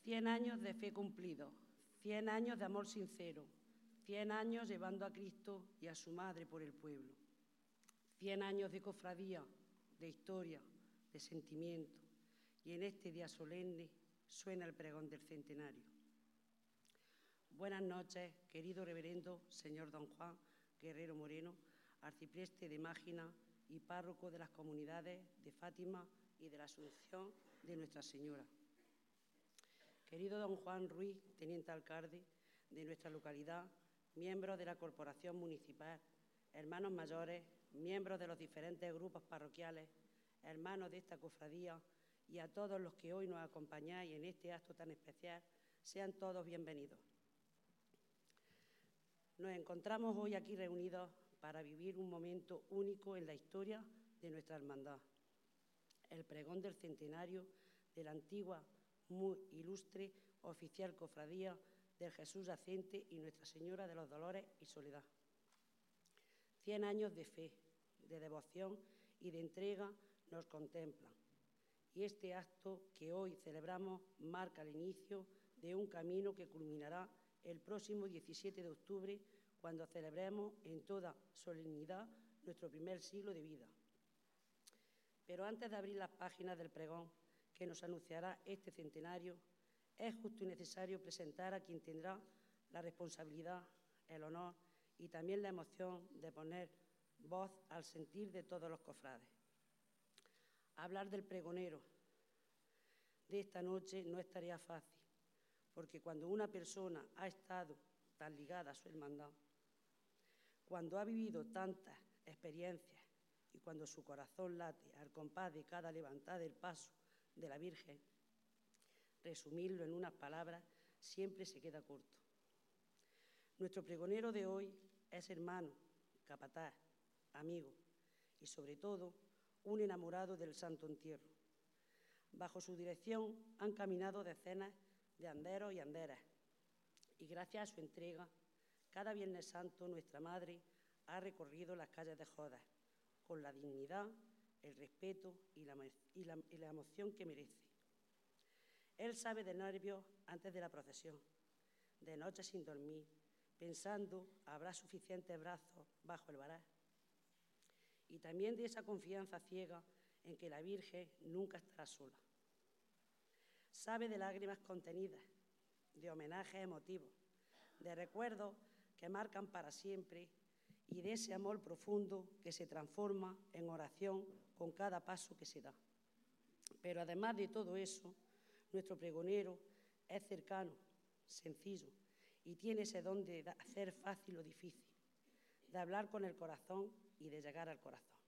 100 años de fe cumplidos, 100 años de amor sincero, 100 años llevando a Cristo y a su madre por el pueblo, 100 años de cofradía, de historia, de sentimiento, y en este día solemne suena el pregón del centenario. Buenas noches, querido reverendo señor don Juan Guerrero Moreno, arcipreste de Mágina y párroco de las comunidades de Fátima y de la Asunción de Nuestra Señora. Querido don Juan Ruiz, teniente alcalde de nuestra localidad, miembros de la Corporación Municipal, hermanos mayores, miembros de los diferentes grupos parroquiales, hermanos de esta cofradía y a todos los que hoy nos acompañáis en este acto tan especial, sean todos bienvenidos. Nos encontramos hoy aquí reunidos para vivir un momento único en la historia de nuestra hermandad, el pregón del centenario de la antigua, muy ilustre oficial cofradía del Jesús Yacente y Nuestra Señora de los Dolores y Soledad. 100 años de fe, de devoción y de entrega nos contemplan. Y este acto que hoy celebramos marca el inicio de un camino que culminará el próximo 17 de octubre, cuando celebremos en toda solemnidad nuestro primer siglo de vida. Pero antes de abrir las páginas del pregón que nos anunciará este centenario, es justo y necesario presentar a quien tendrá la responsabilidad, el honor y también la emoción de poner voz al sentir de todos los cofrades. Hablar del pregonero de esta noche no es tarea fácil, porque cuando una persona ha estado tan ligada a su hermandad, cuando ha vivido tantas experiencias y cuando su corazón late al compás de cada levantada del paso de la Virgen, resumirlo en unas palabras siempre se queda corto. Nuestro pregonero de hoy es hermano, capataz, amigo y sobre todo un enamorado del Santo Entierro. Bajo su dirección han caminado decenas de anderos y anderas y gracias a su entrega, cada Viernes Santo nuestra Madre ha recorrido las calles de Jodas con la dignidad, el respeto y la emoción que merece. Él sabe de nervios antes de la procesión, de noches sin dormir, pensando habrá suficientes brazos bajo el varal, y también de esa confianza ciega en que la Virgen nunca estará sola. Sabe de lágrimas contenidas, de homenajes emotivos, de recuerdos que marcan para siempre y de ese amor profundo que se transforma en oración con cada paso que se da. Pero además de todo eso, nuestro pregonero es cercano, sencillo y tiene ese don de hacer fácil lo difícil, de hablar con el corazón y de llegar al corazón.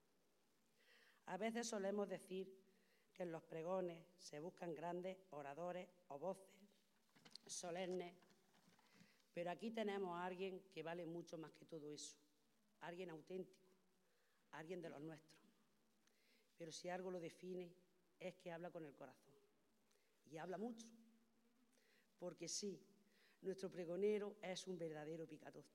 A veces solemos decir que en los pregones se buscan grandes oradores o voces solemnes, pero aquí tenemos a alguien que vale mucho más que todo eso, alguien auténtico, alguien de los nuestros. Pero si algo lo define es que habla con el corazón y habla mucho, porque sí, nuestro pregonero es un verdadero picatoste.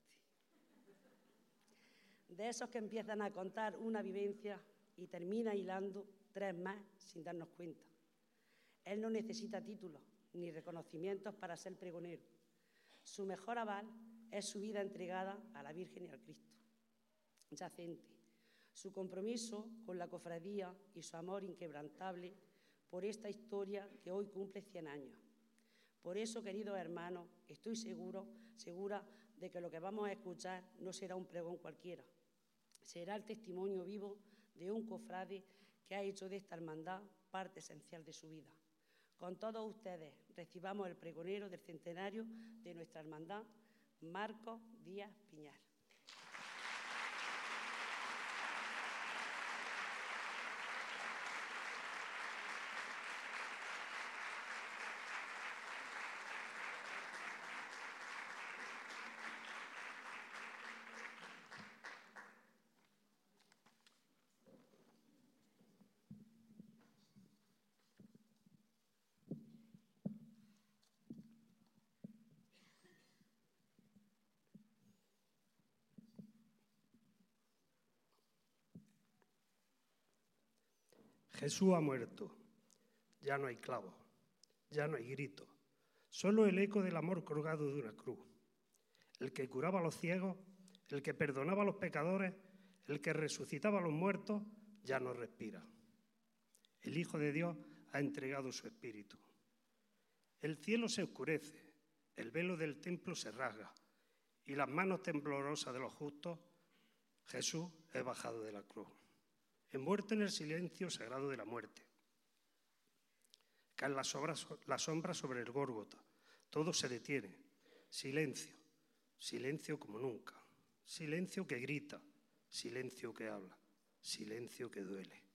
De esos que empiezan a contar una vivencia y termina hilando 3 más sin darnos cuenta. Él no necesita títulos ni reconocimientos para ser pregonero. Su mejor aval es su vida entregada a la Virgen y al Cristo Yacente, su compromiso con la cofradía y su amor inquebrantable por esta historia que hoy cumple 100 años. Por eso, queridos hermanos, estoy segura de que lo que vamos a escuchar no será un pregón cualquiera. Será el testimonio vivo de un cofrade que ha hecho de esta hermandad parte esencial de su vida. Con todos ustedes, recibamos el pregonero del centenario de nuestra hermandad, Marcos Díaz Piñar. Jesús ha muerto, ya no hay clavo, ya no hay grito, solo el eco del amor colgado de una cruz, el que curaba a los ciegos, el que perdonaba a los pecadores, el que resucitaba a los muertos, ya no respira. El Hijo de Dios ha entregado su espíritu. El cielo se oscurece, el velo del templo se rasga y las manos temblorosas de los justos, Jesús es bajado de la cruz, envuelto en el silencio sagrado de la muerte. Caen las sombras sobre el Gólgota, todo se detiene, silencio, silencio como nunca, silencio que grita, silencio que habla, silencio que duele.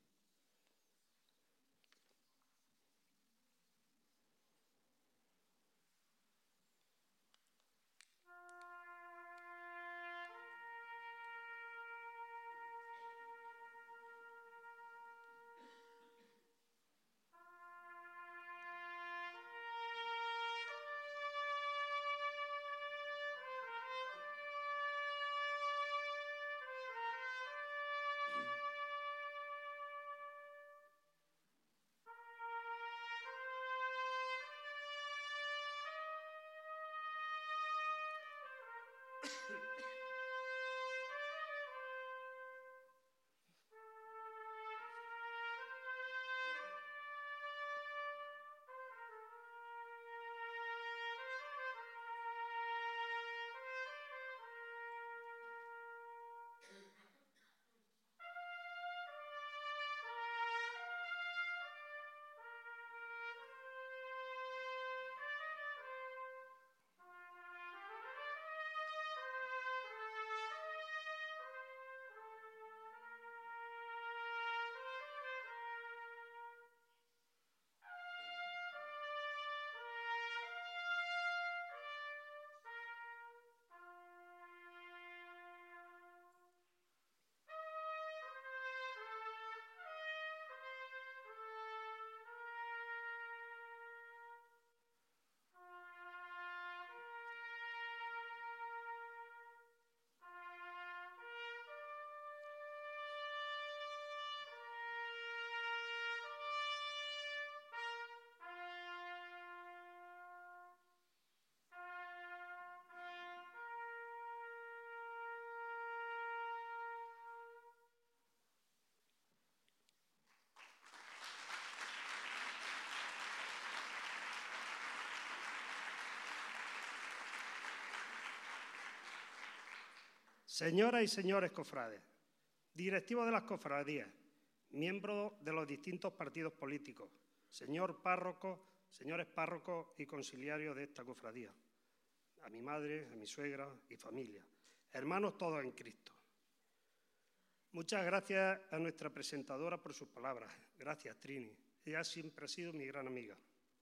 Señoras y señores cofrades, directivos de las cofradías, miembros de los distintos partidos políticos, señores párrocos y conciliarios de esta cofradía, a mi madre, a mi suegra y familia, hermanos todos en Cristo. Muchas gracias a nuestra presentadora por sus palabras. Gracias, Trini. Ella siempre ha sido mi gran amiga.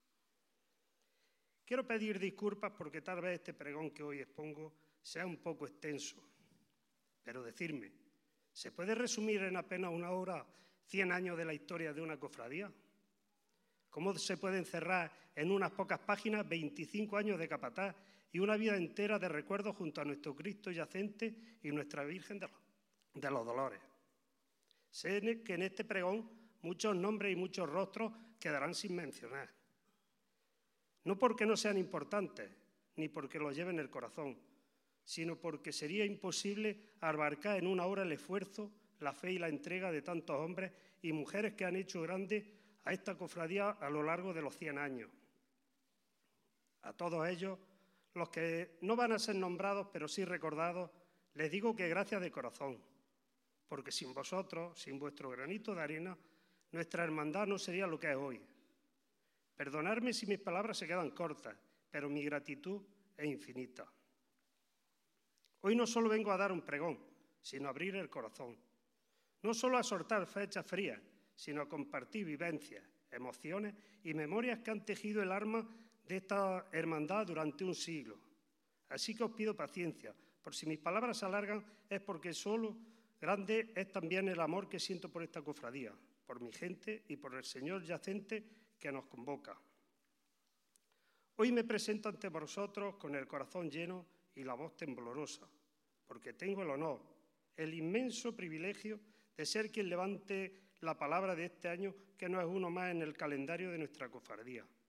Quiero pedir disculpas porque tal vez este pregón que hoy expongo sea un poco extenso. Pero decirme, ¿se puede resumir en apenas una hora 100 años de la historia de una cofradía? ¿Cómo se puede encerrar en unas pocas páginas 25 años de capataz y una vida entera de recuerdos junto a nuestro Cristo yacente y nuestra Virgen de los Dolores? Sé que en este pregón muchos nombres y muchos rostros quedarán sin mencionar. No porque no sean importantes, ni porque los lleven en el corazón, sino porque sería imposible abarcar en una hora el esfuerzo, la fe y la entrega de tantos hombres y mujeres que han hecho grande a esta cofradía a lo largo de los 100 años. A todos ellos, los que no van a ser nombrados, pero sí recordados, les digo que gracias de corazón, porque sin vosotros, sin vuestro granito de arena, nuestra hermandad no sería lo que es hoy. Perdonadme si mis palabras se quedan cortas, pero mi gratitud es infinita. Hoy no solo vengo a dar un pregón, sino a abrir el corazón. No solo a soltar fechas frías, sino a compartir vivencias, emociones y memorias que han tejido el alma de esta hermandad durante un siglo. Así que os pido paciencia, por si mis palabras se alargan es porque solo grande es también el amor que siento por esta cofradía, por mi gente y por el Señor yacente que nos convoca. Hoy me presento ante vosotros con el corazón lleno y la voz temblorosa, porque tengo el honor, el inmenso privilegio de ser quien levante la palabra de este año, que no es uno más en el calendario de nuestra cofradía.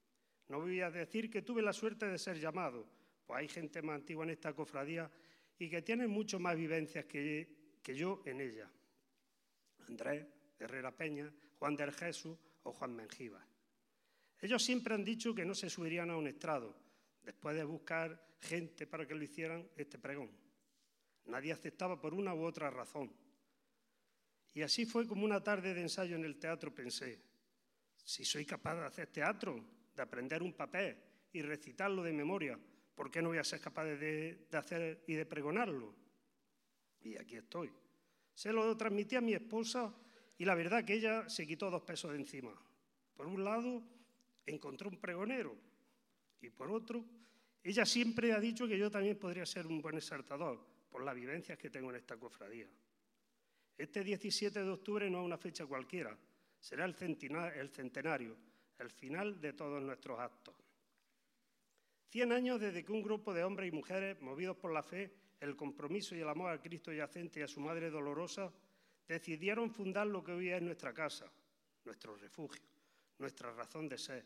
No voy a decir que tuve la suerte de ser llamado, pues hay gente más antigua en esta cofradía y que tiene mucho más vivencias que yo en ella. Andrés, Herrera Peña, Juan del Jesús o Juan Mengíbar. Ellos siempre han dicho que no se subirían a un estrado, después de buscar gente para que lo hicieran este pregón. Nadie aceptaba por una u otra razón. Y así fue como una tarde de ensayo en el teatro pensé, si soy capaz de hacer teatro, de aprender un papel y recitarlo de memoria, ¿por qué no voy a ser capaz de hacer y de pregonarlo? Y aquí estoy. Se lo transmití a mi esposa y la verdad que ella se quitó 2 pesos de encima. Por un lado, encontró un pregonero y por otro, ella siempre ha dicho que yo también podría ser un buen exaltador por las vivencias que tengo en esta cofradía. Este 17 de octubre no es una fecha cualquiera, será el centenario, el final de todos nuestros actos. 100 años desde que un grupo de hombres y mujeres, movidos por la fe, el compromiso y el amor a Cristo yacente y a su Madre Dolorosa, decidieron fundar lo que hoy es nuestra casa, nuestro refugio, nuestra razón de ser.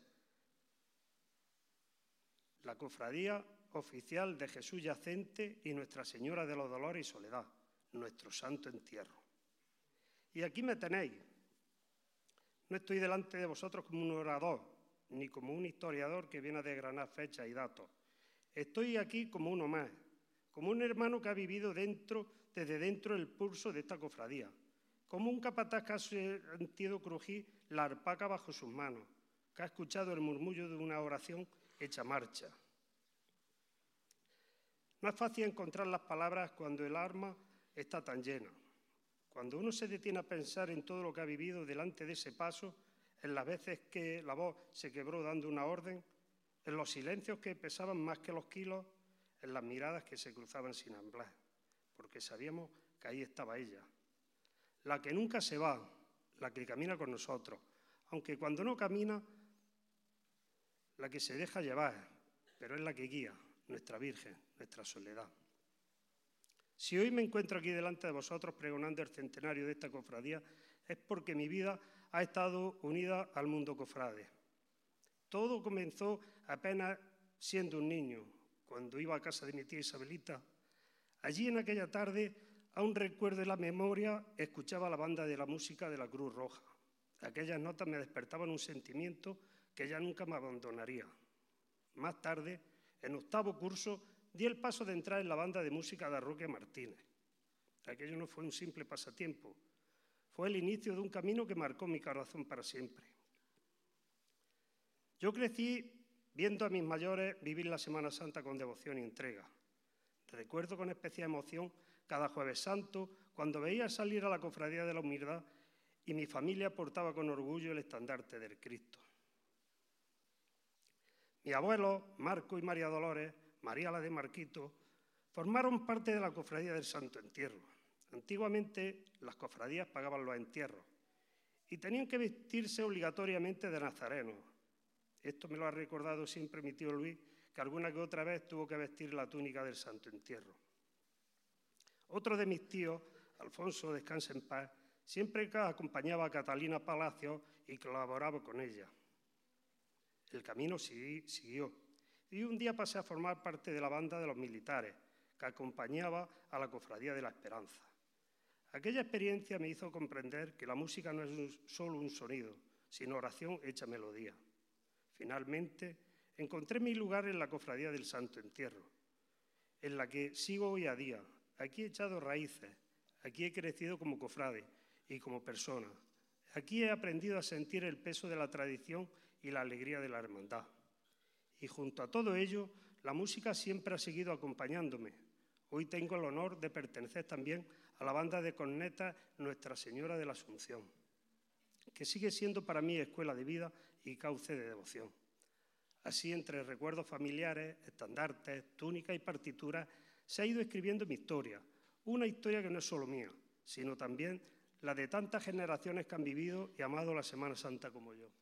La Cofradía Oficial de Jesús Yacente y Nuestra Señora de los Dolores y Soledad, nuestro santo entierro. Y aquí me tenéis. No estoy delante de vosotros como un orador, ni como un historiador que viene a desgranar fechas y datos. Estoy aquí como uno más, como un hermano que ha vivido desde dentro el pulso de esta cofradía, como un capataz que ha sentido crujir la alpaca bajo sus manos, que ha escuchado el murmullo de una oración hecha marcha. No es fácil encontrar las palabras cuando el alma está tan llena. Cuando uno se detiene a pensar en todo lo que ha vivido delante de ese paso, en las veces que la voz se quebró dando una orden, en los silencios que pesaban más que los kilos, en las miradas que se cruzaban sin hablar, porque sabíamos que ahí estaba ella, la que nunca se va, la que camina con nosotros, aunque cuando no camina, la que se deja llevar, pero es la que guía, nuestra Virgen, nuestra soledad. Si hoy me encuentro aquí delante de vosotros pregonando el centenario de esta cofradía, es porque mi vida ha estado unida al mundo cofrade. Todo comenzó apenas siendo un niño, cuando iba a casa de mi tía Isabelita. Allí en aquella tarde, aún recuerdo en la memoria, escuchaba la banda de la música de la Cruz Roja. Aquellas notas me despertaban un sentimiento que ya nunca me abandonaría. Más tarde, en 8º curso, di el paso de entrar en la banda de música de Roque Martínez. Aquello no fue un simple pasatiempo, fue el inicio de un camino que marcó mi corazón para siempre. Yo crecí viendo a mis mayores vivir la Semana Santa con devoción y entrega. Recuerdo con especial emoción cada Jueves Santo cuando veía salir a la Cofradía de la Humildad y mi familia portaba con orgullo el estandarte del Cristo. Mi abuelo, Marco y María Dolores, María la de Marquito, formaron parte de la Cofradía del Santo Entierro. Antiguamente las cofradías pagaban los entierros y tenían que vestirse obligatoriamente de nazarenos. Esto me lo ha recordado siempre mi tío Luis, que alguna que otra vez tuvo que vestir la túnica del Santo Entierro. Otro de mis tíos, Alfonso, descansa en paz, siempre acompañaba a Catalina Palacios y colaboraba con ella. El camino siguió y un día pasé a formar parte de la banda de los militares, que acompañaba a la Cofradía de la Esperanza. Aquella experiencia me hizo comprender que la música no es solo un sonido, sino oración hecha melodía. Finalmente, encontré mi lugar en la Cofradía del Santo Entierro, en la que sigo hoy a día. Aquí he echado raíces, aquí he crecido como cofrade y como persona. Aquí he aprendido a sentir el peso de la tradición y la alegría de la hermandad. Y junto a todo ello, la música siempre ha seguido acompañándome. Hoy tengo el honor de pertenecer también a la banda de cornetas Nuestra Señora de la Asunción, que sigue siendo para mí escuela de vida y cauce de devoción. Así, entre recuerdos familiares, estandartes, túnicas y partituras, se ha ido escribiendo mi historia, una historia que no es solo mía, sino también la de tantas generaciones que han vivido y amado la Semana Santa como yo.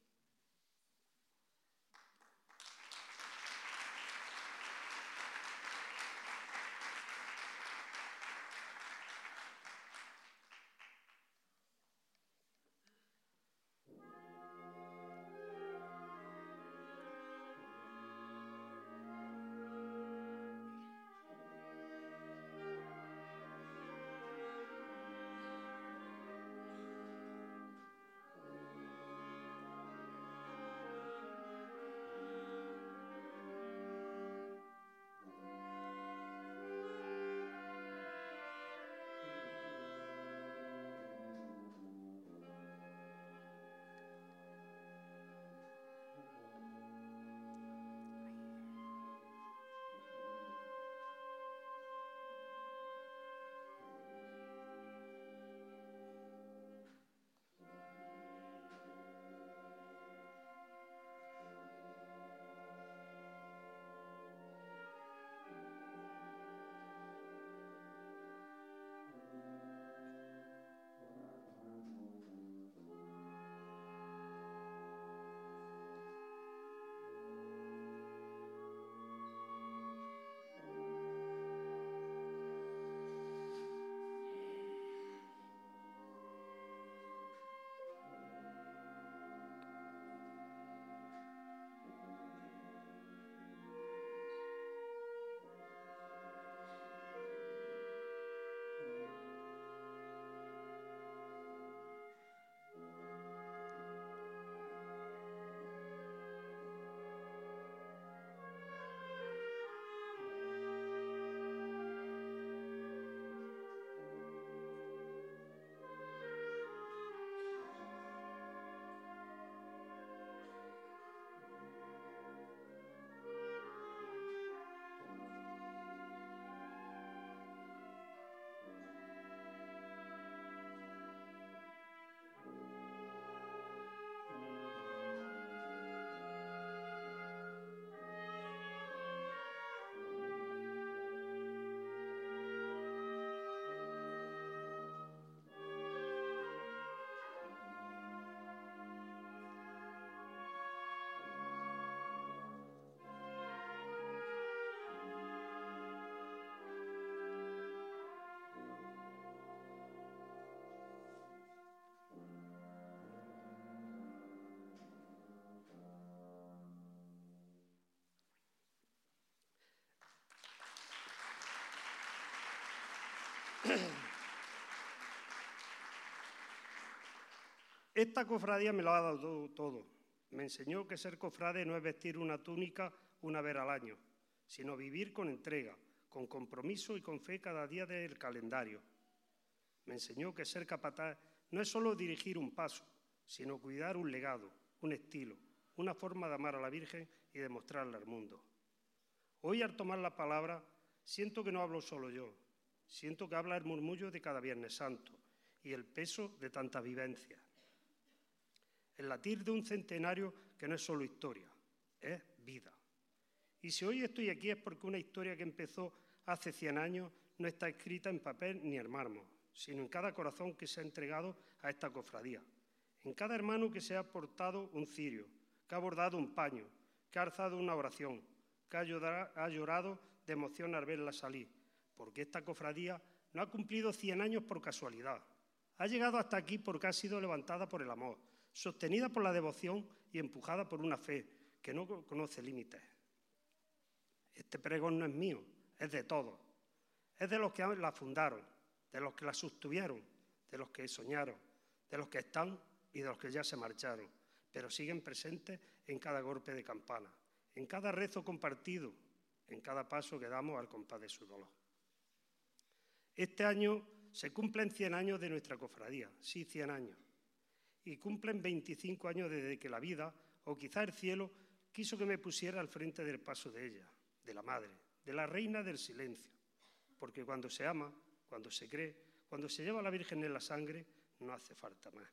Esta cofradía me lo ha dado todo. Me enseñó que ser cofrade no es vestir una túnica una vez al año, sino vivir con entrega, con compromiso y con fe cada día del calendario. Me enseñó que ser capataz no es solo dirigir un paso, sino cuidar un legado, un estilo, una forma de amar a la Virgen y de mostrarla al mundo. Hoy, al tomar la palabra, siento que no hablo solo yo, siento que habla el murmullo de cada Viernes Santo y el peso de tantas vivencias. El latir de un centenario que no es solo historia, es vida. Y si hoy estoy aquí es porque una historia que empezó hace 100 años no está escrita en papel ni en mármol, sino en cada corazón que se ha entregado a esta cofradía, en cada hermano que se ha portado un cirio, que ha bordado un paño, que ha alzado una oración, que ha llorado de emoción al verla salir, porque esta cofradía no ha cumplido 100 años por casualidad. Ha llegado hasta aquí porque ha sido levantada por el amor, sostenida por la devoción y empujada por una fe que no conoce límites. Este pregón no es mío, es de todos. Es de los que la fundaron, de los que la sostuvieron, de los que soñaron, de los que están y de los que ya se marcharon, pero siguen presentes en cada golpe de campana, en cada rezo compartido, en cada paso que damos al compás de su dolor. Este año se cumplen 100 años de nuestra cofradía, sí, 100 años, y cumplen 25 años desde que la vida, o quizá el cielo, quiso que me pusiera al frente del paso de ella, de la Madre, de la Reina del Silencio, porque cuando se ama, cuando se cree, cuando se lleva a la Virgen en la sangre, no hace falta más.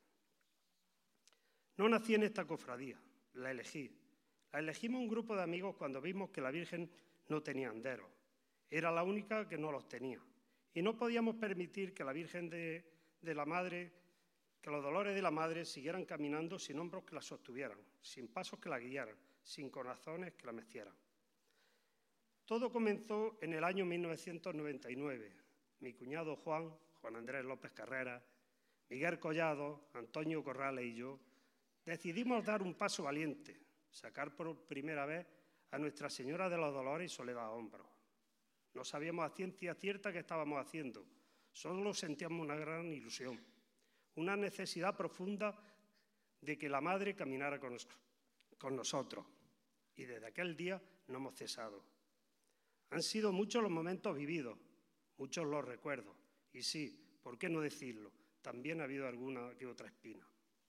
No nací en esta cofradía, la elegí. La elegimos un grupo de amigos cuando vimos que la Virgen no tenía anderos. Era la única que no los tenía. Y no podíamos permitir que la Virgen de la Madre, que los dolores de la Madre siguieran caminando sin hombros que la sostuvieran, sin pasos que la guiaran, sin corazones que la mecieran. Todo comenzó en el año 1999. Mi cuñado Juan Andrés López Carrera, Miguel Collado, Antonio Corrales y yo decidimos dar un paso valiente, sacar por primera vez a Nuestra Señora de los Dolores y Soledad a hombros. No sabíamos a ciencia cierta qué estábamos haciendo, solo sentíamos una gran ilusión, una necesidad profunda de que la Madre caminara con nosotros. Y desde aquel día no hemos cesado. Han sido muchos los momentos vividos, muchos los recuerdos. Y sí, ¿por qué no decirlo? También ha habido alguna que otra espina.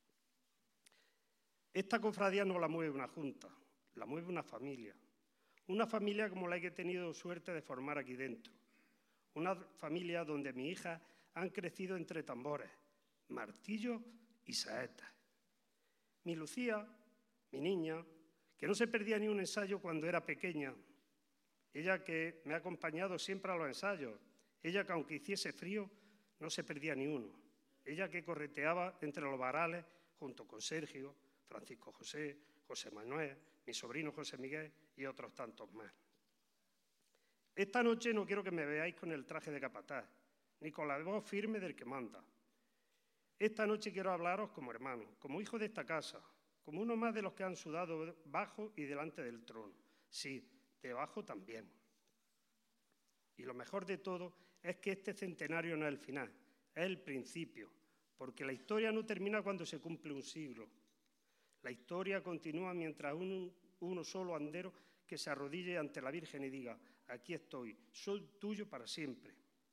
Esta cofradía no la mueve una junta, la mueve una familia como la que he tenido suerte de formar aquí dentro. Una familia donde mis hijas han crecido entre tambores, martillos y saetas. Mi Lucía, mi niña, que no se perdía ni un ensayo cuando era pequeña, ella que me ha acompañado siempre a los ensayos, ella que aunque hiciese frío no se perdía ni uno, ella que correteaba entre los varales junto con Sergio, Francisco José, José Manuel, mi sobrino José Miguel y otros tantos más. Esta noche no quiero que me veáis con el traje de capataz, ni con la voz firme del que manda. Esta noche quiero hablaros como hermano, como hijo de esta casa, como uno más de los que han sudado bajo y delante del trono. Sí, debajo también. Y lo mejor de todo es que este centenario no es el final, es el principio, porque la historia no termina cuando se cumple un siglo. La historia continúa mientras uno solo andero que se arrodille ante la Virgen y diga: aquí estoy, soy tuyo para siempre.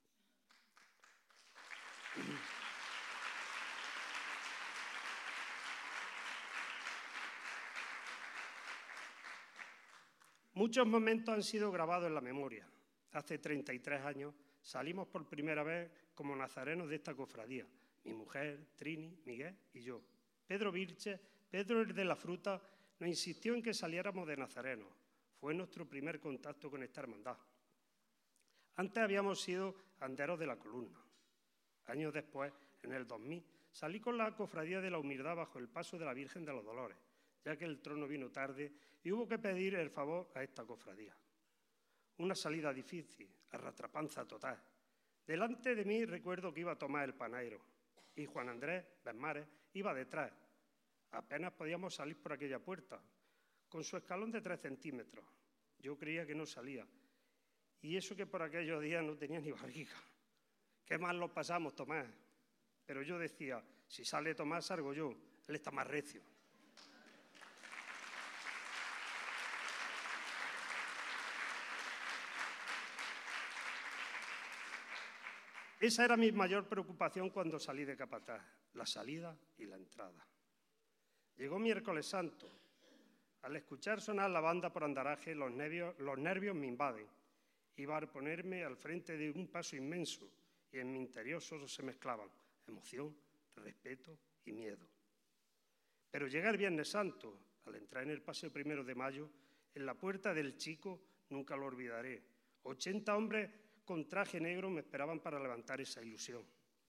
Muchos momentos han sido grabados en la memoria. Hace 33 años salimos por primera vez como nazarenos de esta cofradía. Mi mujer, Trini, Miguel y yo. Pedro Vilches, Pedro el de la fruta, nos insistió en que saliéramos de nazarenos. Fue nuestro primer contacto con esta hermandad. Antes habíamos sido anderos de la columna. Años después, en el 2000, salí con la cofradía de la humildad bajo el paso de la Virgen de los Dolores, ya que el trono vino tarde y hubo que pedir el favor a esta cofradía. Una salida difícil, a ratrapanza total. Delante de mí recuerdo que iba a tomar el panaero y Juan Andrés Besmares iba detrás. Apenas podíamos salir por aquella puerta, con su escalón de 3 centímetros. Yo creía que no salía, y eso que por aquellos días no tenía ni barriga. Qué mal lo pasamos, Tomás. Pero yo decía, si sale Tomás, salgo yo. Él está más recio. Esa era mi mayor preocupación cuando salí de capataz, la salida y la entrada. Llegó miércoles santo. Al escuchar sonar la banda por Andaraje, los nervios me invaden. Iba a ponerme al frente de un paso inmenso y en mi interior solo se mezclaban emoción, respeto y miedo. Pero llega el Viernes Santo. Al entrar en el Paseo 1 de Mayo, en la puerta del Chico, nunca lo olvidaré. 80 hombres con traje negro me esperaban para levantar esa ilusión.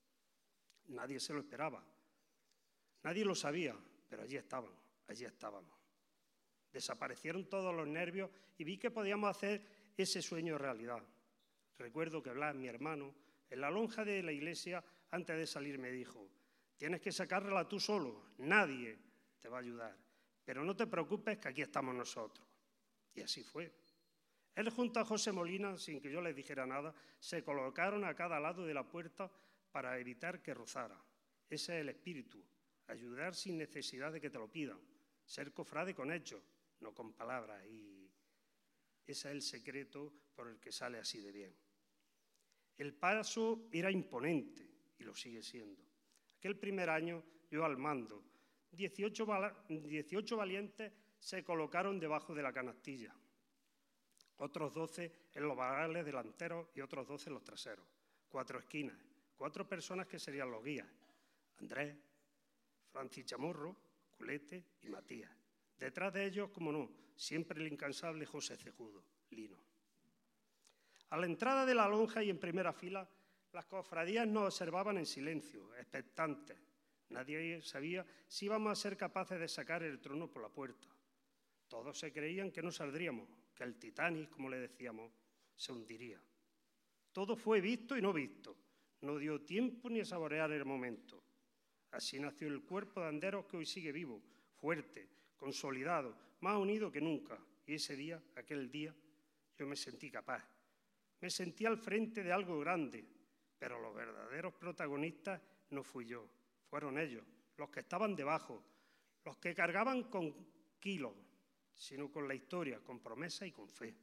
Nadie se lo esperaba. Nadie lo sabía, pero allí estábamos. Desaparecieron todos los nervios y vi que podíamos hacer ese sueño realidad. Recuerdo que Blas, mi hermano, en la lonja de la iglesia, antes de salir me dijo: tienes que sacarla tú solo, nadie te va a ayudar, pero no te preocupes que aquí estamos nosotros. Y así fue. Él junto a José Molina, sin que yo les dijera nada, se colocaron a cada lado de la puerta para evitar que rozara. Ese es el espíritu, ayudar sin necesidad de que te lo pidan, ser cofrade con hechos, no con palabras, y ese es el secreto por el que sale así de bien. El paso era imponente y lo sigue siendo. Aquel primer año, yo al mando, 18 valientes se colocaron debajo de la canastilla, otros 12 en los varales delanteros y otros 12 en los traseros, 4 esquinas, 4 personas que serían los guías: Andrés, Francis Chamorro, Culete y Matías. Detrás de ellos, como no, siempre el incansable José Cejudo, Lino. A la entrada de la lonja y en primera fila, las cofradías nos observaban en silencio, expectantes. Nadie sabía si íbamos a ser capaces de sacar el trono por la puerta. Todos se creían que no saldríamos, que el Titanic, como le decíamos, se hundiría. Todo fue visto y no visto. No dio tiempo ni a saborear el momento. Así nació el cuerpo de Anderos que hoy sigue vivo, fuerte, consolidado, más unido que nunca. Y ese día, aquel día, yo me sentí capaz. Me sentí al frente de algo grande, pero los verdaderos protagonistas no fui yo, fueron ellos, los que estaban debajo, los que cargaban con kilos, sino con la historia, con promesa y con fe.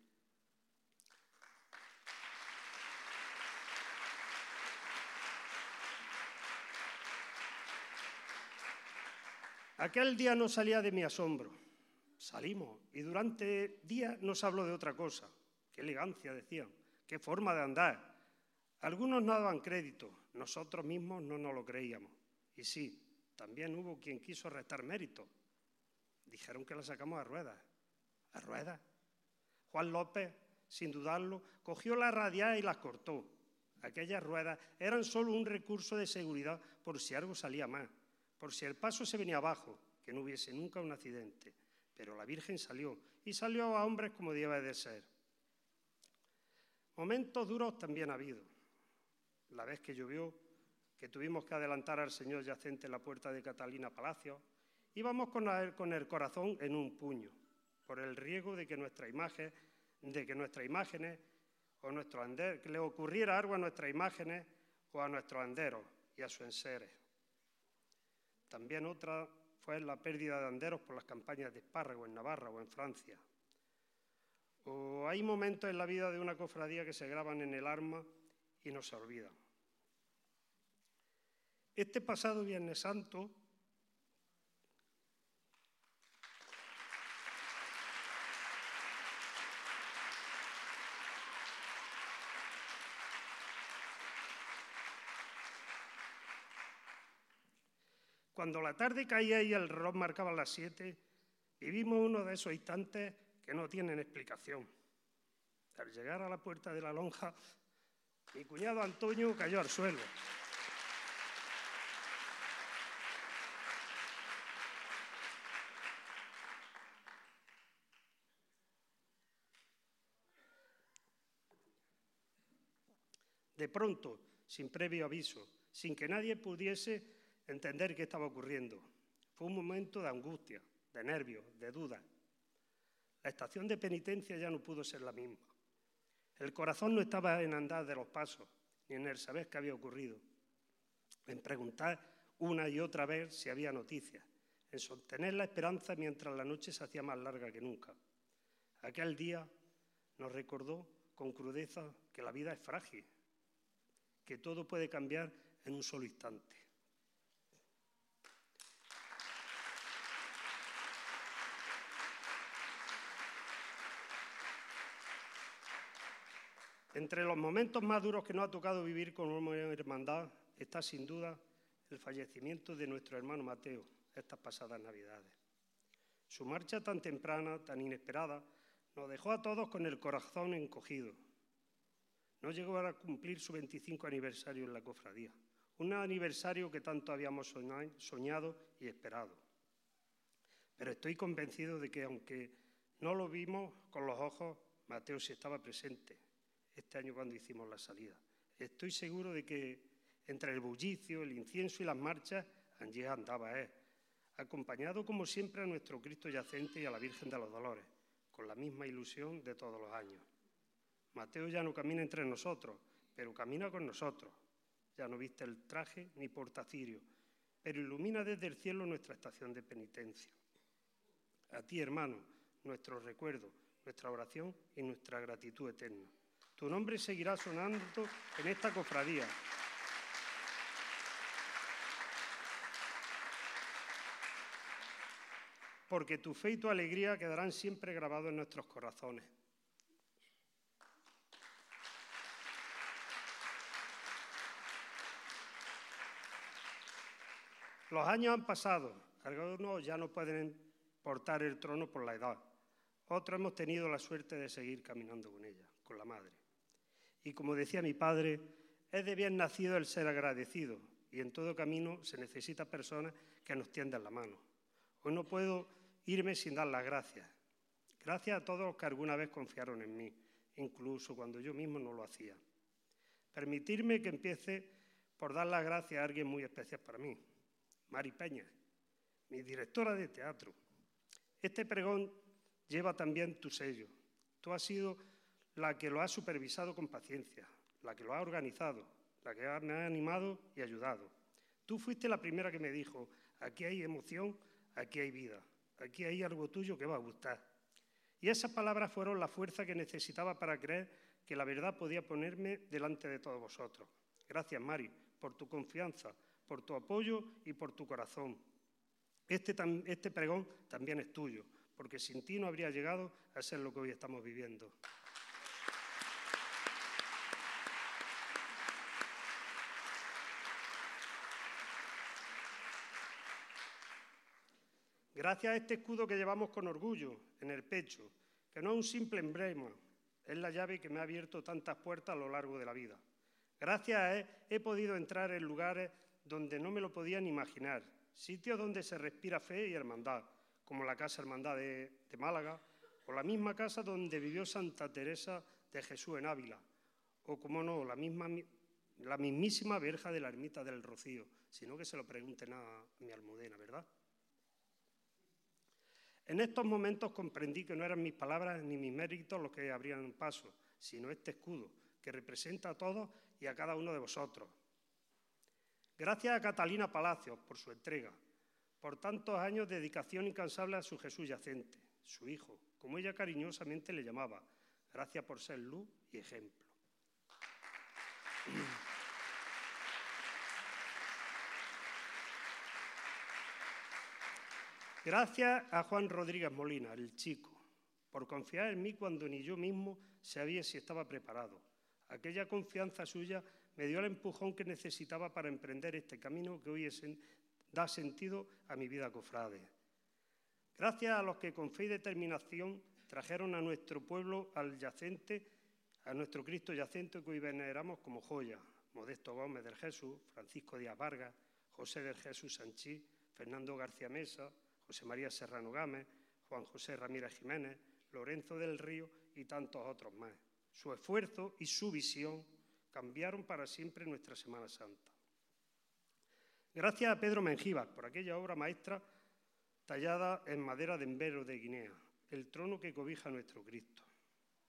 Aquel día no salía de mi asombro. Salimos y durante días no se habló de otra cosa. Qué elegancia, decían, qué forma de andar. Algunos no daban crédito, nosotros mismos no nos lo creíamos. Y sí, también hubo quien quiso restar mérito. Dijeron que la sacamos a ruedas. ¿A ruedas? Juan López, sin dudarlo, cogió las radiales y las cortó. Aquellas ruedas eran solo un recurso de seguridad por si algo salía mal, por si el paso se venía abajo, que no hubiese nunca un accidente. Pero la Virgen salió, y salió a hombres como debe de ser. Momentos duros también ha habido. La vez que llovió, que tuvimos que adelantar al señor yacente en la puerta de Catalina Palacio, íbamos con el corazón en un puño, por el riesgo de que nuestras imágenes o nuestro ander, que le ocurriera algo a nuestras imágenes o a nuestros anderos y a sus enseres. También otra fue la pérdida de anderos por las campañas de espárrago en Navarra o en Francia. O hay momentos en la vida de una cofradía que se graban en el alma y no se olvidan. Este pasado Viernes Santo, cuando la tarde caía y el reloj marcaba las 7, vivimos uno de esos instantes que no tienen explicación. Al llegar a la puerta de la lonja, mi cuñado Antonio cayó al suelo. De pronto, sin previo aviso, sin que nadie pudiese entender qué estaba ocurriendo. Fue un momento de angustia, de nervios, de duda. La estación de penitencia ya no pudo ser la misma. El corazón no estaba en andar de los pasos, ni en el saber qué había ocurrido, en preguntar una y otra vez si había noticias, en sostener la esperanza mientras la noche se hacía más larga que nunca. Aquel día nos recordó con crudeza que la vida es frágil, que todo puede cambiar en un solo instante. Entre los momentos más duros que nos ha tocado vivir como hermandad está sin duda el fallecimiento de nuestro hermano Mateo estas pasadas Navidades. Su marcha tan temprana, tan inesperada, nos dejó a todos con el corazón encogido. No llegó a cumplir su 25 aniversario en la cofradía, un aniversario que tanto habíamos soñado y esperado. Pero estoy convencido de que, aunque no lo vimos con los ojos, Mateo sí estaba presente este año cuando hicimos la salida. Estoy seguro de que entre el bullicio, el incienso y las marchas, allí andaba él, acompañado como siempre a nuestro Cristo yacente y a la Virgen de los Dolores, con la misma ilusión de todos los años. Mateo ya no camina entre nosotros, pero camina con nosotros. Ya no viste el traje ni porta cirio, pero ilumina desde el cielo nuestra estación de penitencia. A ti, hermano, nuestro recuerdo, nuestra oración y nuestra gratitud eterna. Tu nombre seguirá sonando en esta cofradía. Porque tu fe y tu alegría quedarán siempre grabados en nuestros corazones. Los años han pasado, algunos ya no pueden portar el trono por la edad, otros hemos tenido la suerte de seguir caminando con ella, con la Madre. Y como decía mi padre, es de bien nacido el ser agradecido, y en todo camino se necesita personas que nos tiendan la mano. Hoy no puedo irme sin dar las gracias. Gracias a todos los que alguna vez confiaron en mí, incluso cuando yo mismo no lo hacía. Permitirme que empiece por dar las gracias a alguien muy especial para mí, Mari Peña, mi directora de teatro. Este pregón lleva también tu sello. Tú has sido la que lo ha supervisado con paciencia, la que lo ha organizado, la que me ha animado y ayudado. Tú fuiste la primera que me dijo, aquí hay emoción, aquí hay vida, aquí hay algo tuyo que va a gustar. Y esas palabras fueron la fuerza que necesitaba para creer que la verdad podía ponerme delante de todos vosotros. Gracias, Mari, por tu confianza, por tu apoyo y por tu corazón. Este pregón también es tuyo, porque sin ti no habría llegado a ser lo que hoy estamos viviendo. Gracias a este escudo que llevamos con orgullo en el pecho, que no es un simple emblema, es la llave que me ha abierto tantas puertas a lo largo de la vida. Gracias a él he podido entrar en lugares donde no me lo podía ni imaginar, sitios donde se respira fe y hermandad, como la Casa Hermandad de Málaga, o la misma casa donde vivió Santa Teresa de Jesús en Ávila, o, como no, la mismísima verja de la Ermita del Rocío, sino que se lo pregunten a mi Almudena, ¿verdad? En estos momentos comprendí que no eran mis palabras ni mis méritos los que abrían paso, sino este escudo, que representa a todos y a cada uno de vosotros. Gracias a Catalina Palacios por su entrega, por tantos años de dedicación incansable a su Jesús yacente, su hijo, como ella cariñosamente le llamaba. Gracias por ser luz y ejemplo. Gracias a Juan Rodríguez Molina, el chico, por confiar en mí cuando ni yo mismo sabía si estaba preparado. Aquella confianza suya me dio el empujón que necesitaba para emprender este camino que hoy da sentido a mi vida cofrade. Gracias a los que con fe y determinación trajeron a nuestro pueblo al yacente, a nuestro Cristo yacente que hoy veneramos como joya. Modesto Gómez del Jesús, Francisco Díaz Vargas, José del Jesús Sanchís, Fernando García Mesa, José María Serrano Gámez, Juan José Ramírez Jiménez, Lorenzo del Río y tantos otros más. Su esfuerzo y su visión cambiaron para siempre nuestra Semana Santa. Gracias a Pedro Mengíbar por aquella obra maestra tallada en madera de embero de Guinea, el trono que cobija a nuestro Cristo.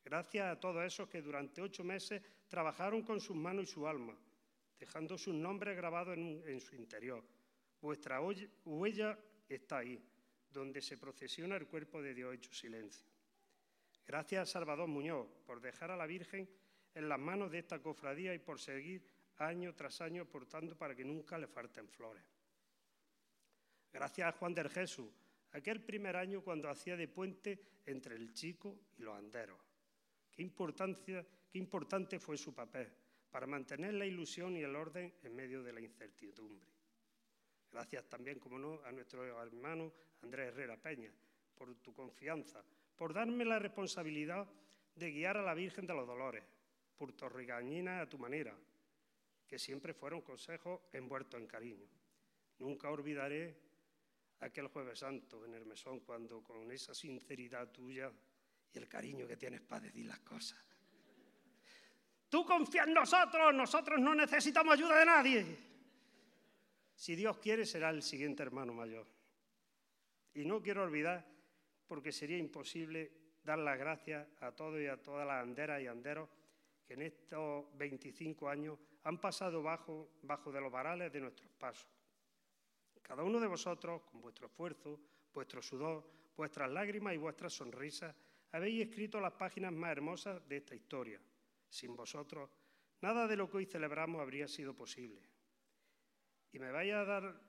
Gracias a todos esos que durante 8 meses trabajaron con sus manos y su alma, dejando sus nombres grabados en su interior. Vuestra huella está ahí, donde se procesiona el cuerpo de Dios hecho silencio. Gracias a Salvador Muñoz por dejar a la Virgen en las manos de esta cofradía y por seguir año tras año aportando para que nunca le falten flores. Gracias a Juan del Jesús, aquel primer año cuando hacía de puente entre el Chico y los anderos. Qué importante fue su papel para mantener la ilusión y el orden en medio de la incertidumbre. Gracias también, como no, a nuestro hermano Andrés Herrera Peña, por tu confianza, por darme la responsabilidad de guiar a la Virgen de los Dolores, por tus regañinas a tu manera, que siempre fueron consejos envueltos en cariño. Nunca olvidaré aquel Jueves Santo en el mesón, cuando con esa sinceridad tuya y el cariño que tienes para decir las cosas. Tú confía en nosotros, nosotros no necesitamos ayuda de nadie. Si Dios quiere, será el siguiente hermano mayor. Y no quiero olvidar, porque sería imposible, dar las gracias a todos y a todas las anderas y anderos que en estos 25 años han pasado bajo de los varales de nuestros pasos. Cada uno de vosotros, con vuestro esfuerzo, vuestro sudor, vuestras lágrimas y vuestras sonrisas, habéis escrito las páginas más hermosas de esta historia. Sin vosotros, nada de lo que hoy celebramos habría sido posible. Y me vaya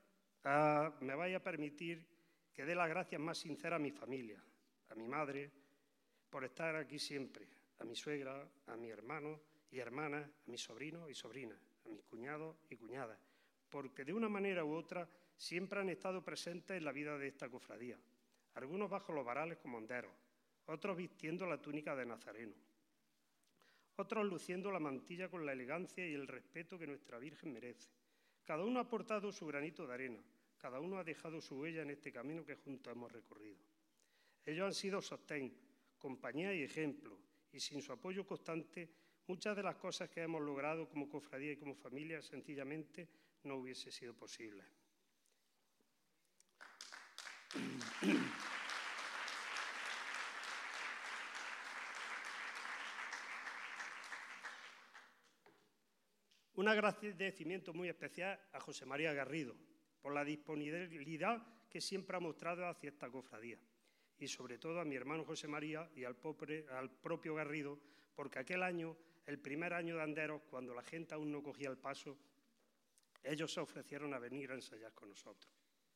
a permitir que dé las gracias más sinceras a mi familia, a mi madre, por estar aquí siempre, a mi suegra, a mis hermanos y hermanas, a mis sobrinos y sobrinas, a mis cuñados y cuñadas, porque de una manera u otra siempre han estado presentes en la vida de esta cofradía, algunos bajo los varales como honderos, otros vistiendo la túnica de nazareno, otros luciendo la mantilla con la elegancia y el respeto que nuestra Virgen merece. Cada uno ha aportado su granito de arena, cada uno ha dejado su huella en este camino que juntos hemos recorrido. Ellos han sido sostén, compañía y ejemplo, y sin su apoyo constante, muchas de las cosas que hemos logrado como cofradía y como familia sencillamente no hubiese sido posible. Un agradecimiento muy especial a José María Garrido por la disponibilidad que siempre ha mostrado hacia esta cofradía y sobre todo a mi hermano José María y al propio Garrido, porque aquel año, el primer año de anderos, cuando la gente aún no cogía el paso, ellos se ofrecieron a venir a ensayar con nosotros.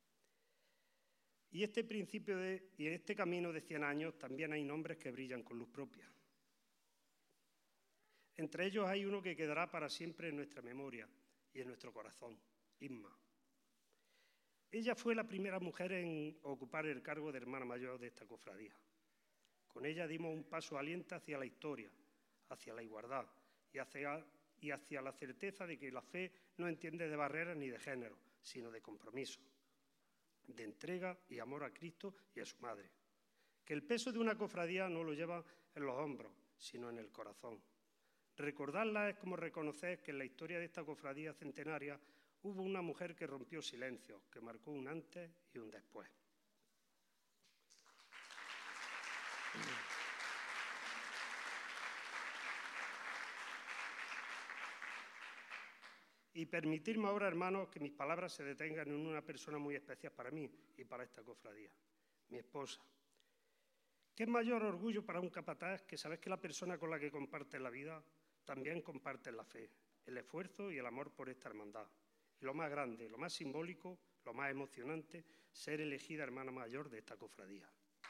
Y en este camino de 100 años también hay nombres que brillan con luz propia. Entre ellos hay uno que quedará para siempre en nuestra memoria y en nuestro corazón, Inma. Ella fue la primera mujer en ocupar el cargo de hermana mayor de esta cofradía. Con ella dimos un paso valiente hacia la historia, hacia la igualdad y hacia la certeza de que la fe no entiende de barreras ni de género, sino de compromiso, de entrega y amor a Cristo y a su madre. Que el peso de una cofradía no lo lleva en los hombros, sino en el corazón. Recordarla es como reconocer que en la historia de esta cofradía centenaria hubo una mujer que rompió silencio, que marcó un antes y un después. Y permitirme ahora, hermanos, que mis palabras se detengan en una persona muy especial para mí y para esta cofradía, mi esposa. ¿Qué mayor orgullo para un capataz que saber que la persona con la que compartes la vida también compartes la fe, el esfuerzo y el amor por esta hermandad? Y lo más grande, lo más simbólico, lo más emocionante, ser elegida hermana mayor de esta cofradía.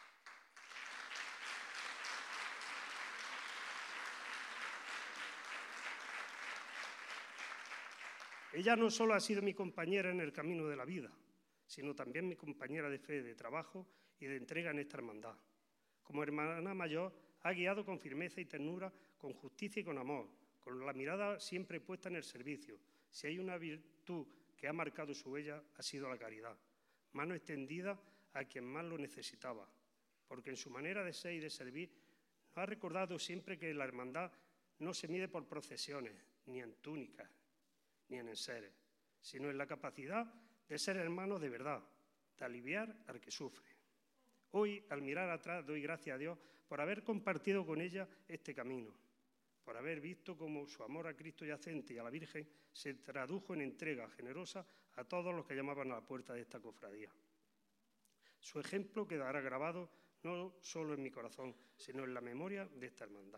Ella no solo ha sido mi compañera en el camino de la vida, sino también mi compañera de fe, de trabajo y de entrega en esta hermandad. Como hermana mayor, ha guiado con firmeza y ternura, con justicia y con amor, con la mirada siempre puesta en el servicio. Si hay una virtud que ha marcado su huella, ha sido la caridad. Mano extendida a quien más lo necesitaba, porque en su manera de ser y de servir nos ha recordado siempre que la hermandad no se mide por procesiones, ni en túnicas, ni en enseres, sino en la capacidad de ser hermanos de verdad, de aliviar al que sufre. Hoy, al mirar atrás, doy gracias a Dios por haber compartido con ella este camino, por haber visto cómo su amor a Cristo yacente y a la Virgen se tradujo en entrega generosa a todos los que llamaban a la puerta de esta cofradía. Su ejemplo quedará grabado no solo en mi corazón, sino en la memoria de esta hermandad.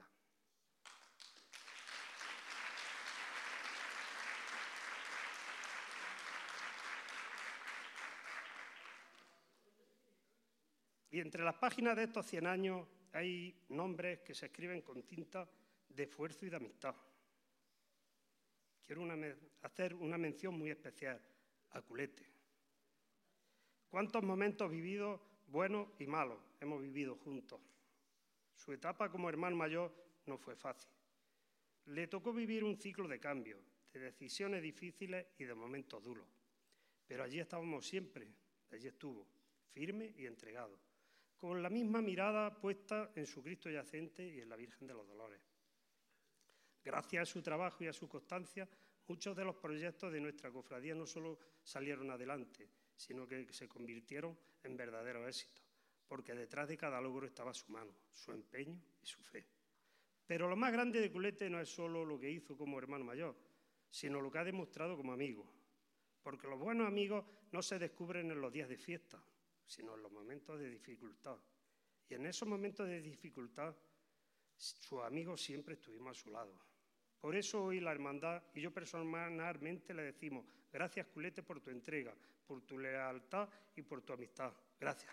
Y entre las páginas de estos 100 años hay nombres que se escriben con tinta de esfuerzo y de amistad. Quiero hacer una mención muy especial a Culete. ¿Cuántos momentos vividos, buenos y malos, hemos vivido juntos? Su etapa como hermano mayor no fue fácil. Le tocó vivir un ciclo de cambios, de decisiones difíciles y de momentos duros. Pero allí estábamos siempre, allí estuvo, firme y entregado, con la misma mirada puesta en su Cristo yacente y en la Virgen de los Dolores. Gracias a su trabajo y a su constancia, muchos de los proyectos de nuestra cofradía no solo salieron adelante, sino que se convirtieron en verdaderos éxitos, porque detrás de cada logro estaba su mano, su empeño y su fe. Pero lo más grande de Culete no es solo lo que hizo como hermano mayor, sino lo que ha demostrado como amigo, porque los buenos amigos no se descubren en los días de fiesta, sino en los momentos de dificultad. Y en esos momentos de dificultad, sus amigos siempre estuvimos a su lado. Por eso hoy la hermandad y yo personalmente le decimos: gracias, Culete, por tu entrega, por tu lealtad y por tu amistad. Gracias.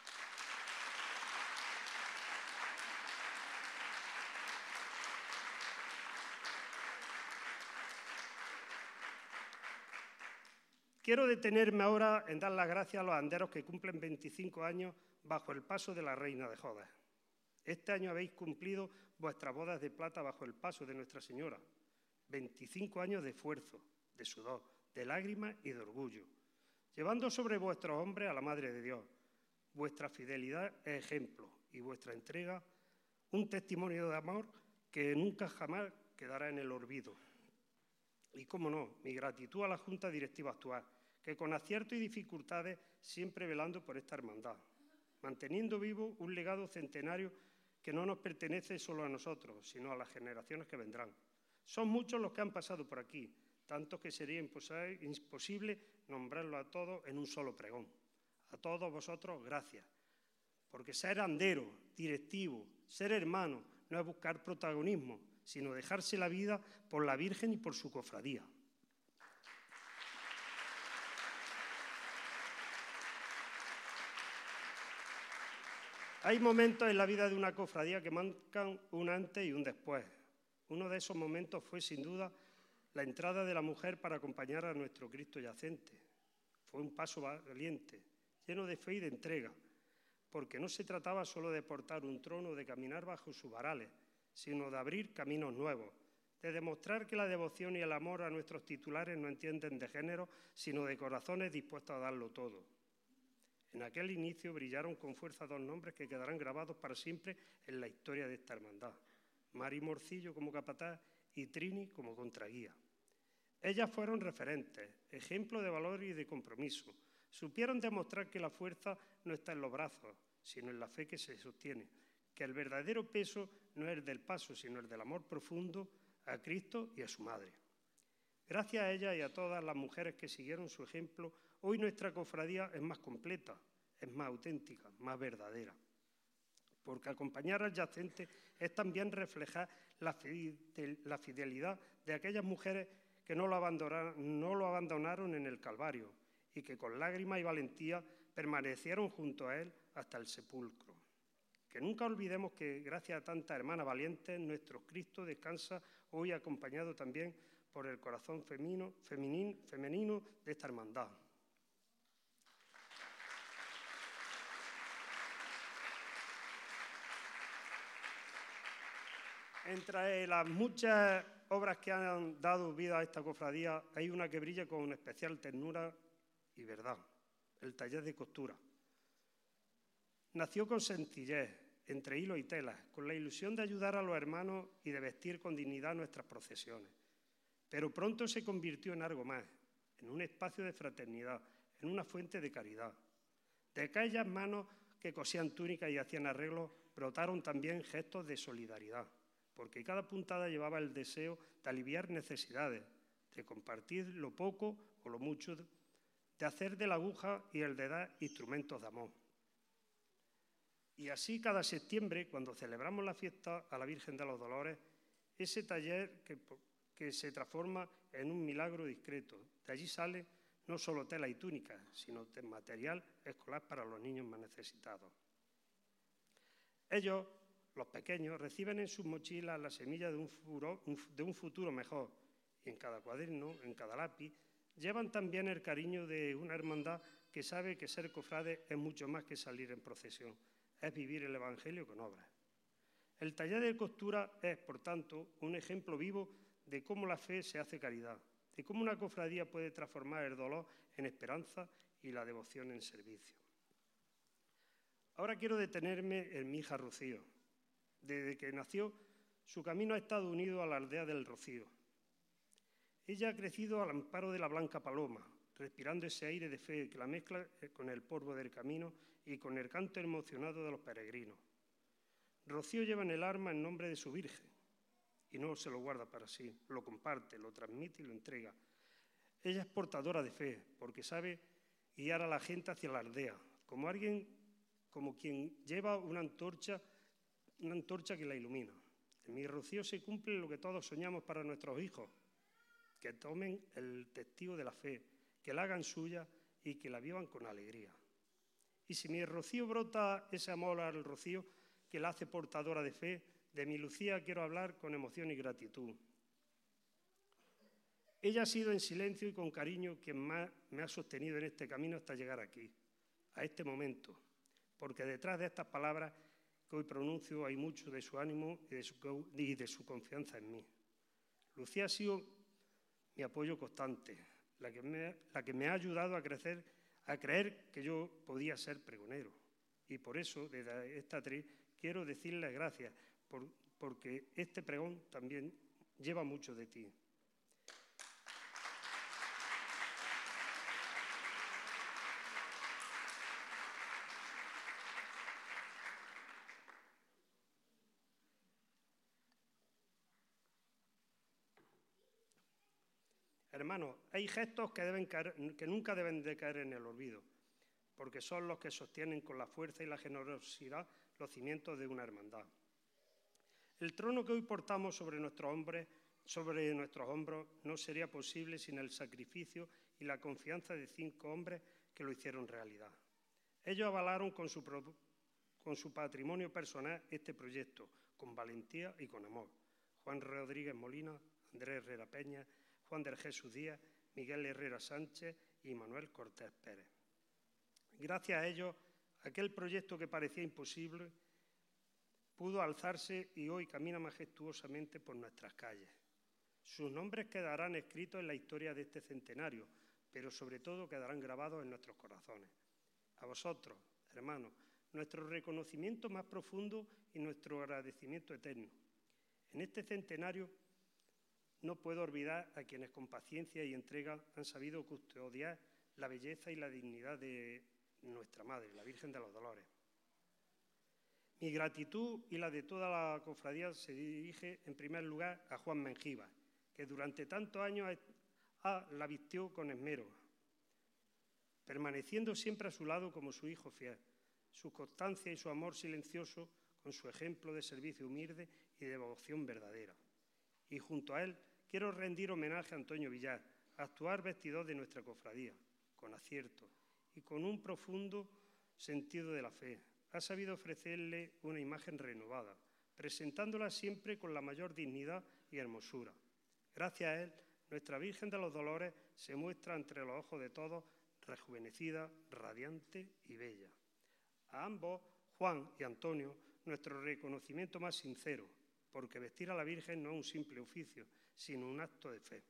Quiero detenerme ahora en dar las gracias a los anderos que cumplen 25 años bajo el paso de la Reina de Jodes. Este año habéis cumplido vuestras bodas de plata bajo el paso de Nuestra Señora. 25 años de esfuerzo, de sudor, de lágrimas y de orgullo, llevando sobre vuestros hombres a la Madre de Dios. Vuestra fidelidad es ejemplo y vuestra entrega un testimonio de amor que nunca jamás quedará en el olvido. Y cómo no, mi gratitud a la Junta Directiva actual, que con aciertos y dificultades siempre velando por esta hermandad, manteniendo vivo un legado centenario que no nos pertenece solo a nosotros, sino a las generaciones que vendrán. Son muchos los que han pasado por aquí, tantos que sería imposible nombrarlos a todos en un solo pregón. A todos vosotros, gracias, porque ser andero, directivo, ser hermano, no es buscar protagonismo, sino dejarse la vida por la Virgen y por su cofradía. Hay momentos en la vida de una cofradía que marcan un antes y un después. Uno de esos momentos fue, sin duda, la entrada de la mujer para acompañar a nuestro Cristo yacente. Fue un paso valiente, lleno de fe y de entrega, porque no se trataba solo de portar un trono o de caminar bajo sus varales, sino de abrir caminos nuevos, de demostrar que la devoción y el amor a nuestros titulares no entienden de género, sino de corazones dispuestos a darlo todo. En aquel inicio brillaron con fuerza dos nombres que quedarán grabados para siempre en la historia de esta hermandad: Mari Morcillo como capataz y Trini como contraguía. Ellas fueron referentes, ejemplo de valor y de compromiso. Supieron demostrar que la fuerza no está en los brazos, sino en la fe que se sostiene, que el verdadero peso no es el del paso, sino el del amor profundo a Cristo y a su madre. Gracias a ellas y a todas las mujeres que siguieron su ejemplo, hoy nuestra cofradía es más completa, es más auténtica, más verdadera. Porque acompañar al yacente es también reflejar la fidelidad de aquellas mujeres que no lo abandonaron en el Calvario y que con lágrimas y valentía permanecieron junto a él hasta el sepulcro. Que nunca olvidemos que gracias a tantas hermanas valientes, nuestro Cristo descansa hoy acompañado también por el corazón femenino de esta hermandad. Entre las muchas obras que han dado vida a esta cofradía, hay una que brilla con especial ternura y verdad: el taller de costura. Nació con sencillez, entre hilos y telas, con la ilusión de ayudar a los hermanos y de vestir con dignidad nuestras procesiones. Pero pronto se convirtió en algo más, en un espacio de fraternidad, en una fuente de caridad. De aquellas manos que cosían túnicas y hacían arreglos, brotaron también gestos de solidaridad, porque cada puntada llevaba el deseo de aliviar necesidades, de compartir lo poco o lo mucho, de hacer de la aguja y el de dar instrumentos de amor. Y así cada septiembre, cuando celebramos la fiesta a la Virgen de los Dolores, ese taller que se transforma en un milagro discreto. De allí sale no solo tela y túnica, sino material escolar para los niños más necesitados. Ellos, los pequeños, reciben en sus mochilas la semilla de un futuro mejor. Y en cada cuaderno, en cada lápiz, llevan también el cariño de una hermandad que sabe que ser cofrade es mucho más que salir en procesión, es vivir el Evangelio con obras. El taller de costura es, por tanto, un ejemplo vivo de cómo la fe se hace caridad, de cómo una cofradía puede transformar el dolor en esperanza y la devoción en servicio. Ahora quiero detenerme en mi hija Rocío. Desde que nació, su camino ha estado unido a la aldea del Rocío. Ella ha crecido al amparo de la blanca paloma, respirando ese aire de fe que la mezcla con el polvo del camino y con el canto emocionado de los peregrinos. Rocío lleva en el alma el nombre de su Virgen y no se lo guarda para sí, lo comparte, lo transmite y lo entrega. Ella es portadora de fe porque sabe guiar a la gente hacia la aldea, como quien lleva una antorcha que la ilumina. En mi Rocío se cumple lo que todos soñamos para nuestros hijos, que tomen el testigo de la fe, que la hagan suya y que la vivan con alegría. Y si mi Rocío brota ese amor al Rocío que la hace portadora de fe, de mi Lucía quiero hablar con emoción y gratitud. Ella ha sido en silencio y con cariño quien más me ha sostenido en este camino hasta llegar aquí, a este momento, porque detrás de estas palabras que hoy pronuncio hay mucho de su ánimo y de su confianza en mí. Lucía ha sido mi apoyo constante, la que me ha ayudado a creer que yo podía ser pregonero. Y por eso, desde esta atriz, quiero decirles gracias, porque este pregón también lleva mucho de ti. Hermanos, hay gestos que nunca deben de caer en el olvido, porque son los que sostienen con la fuerza y la generosidad los cimientos de una hermandad. El trono que hoy portamos sobre nuestros hombros no sería posible sin el sacrificio y la confianza de 5 hombres que lo hicieron realidad. Ellos avalaron con su patrimonio personal este proyecto, con valentía y con amor. Juan Rodríguez Molina, Andrés Herrera Peña, Juan del Jesús Díaz, Miguel Herrera Sánchez y Manuel Cortés Pérez. Gracias a ellos, aquel proyecto que parecía imposible pudo alzarse y hoy camina majestuosamente por nuestras calles. Sus nombres quedarán escritos en la historia de este centenario, pero sobre todo quedarán grabados en nuestros corazones. A vosotros, hermanos, nuestro reconocimiento más profundo y nuestro agradecimiento eterno. En este centenario no puedo olvidar a quienes con paciencia y entrega han sabido custodiar la belleza y la dignidad de nuestra Madre, la Virgen de los Dolores. Mi gratitud y la de toda la cofradía se dirige en primer lugar a Juan Mengíbar, que durante tantos años la vistió con esmero, permaneciendo siempre a su lado como su hijo fiel. Su constancia y su amor silencioso con su ejemplo de servicio humilde y de devoción verdadera. Y junto a él quiero rendir homenaje a Antonio Villar, actual vestidor de nuestra cofradía, con acierto y con un profundo sentido de la fe. Ha sabido ofrecerle una imagen renovada, presentándola siempre con la mayor dignidad y hermosura. Gracias a él, nuestra Virgen de los Dolores se muestra entre los ojos de todos rejuvenecida, radiante y bella. A ambos, Juan y Antonio, nuestro reconocimiento más sincero, porque vestir a la Virgen no es un simple oficio, sino un acto de fe.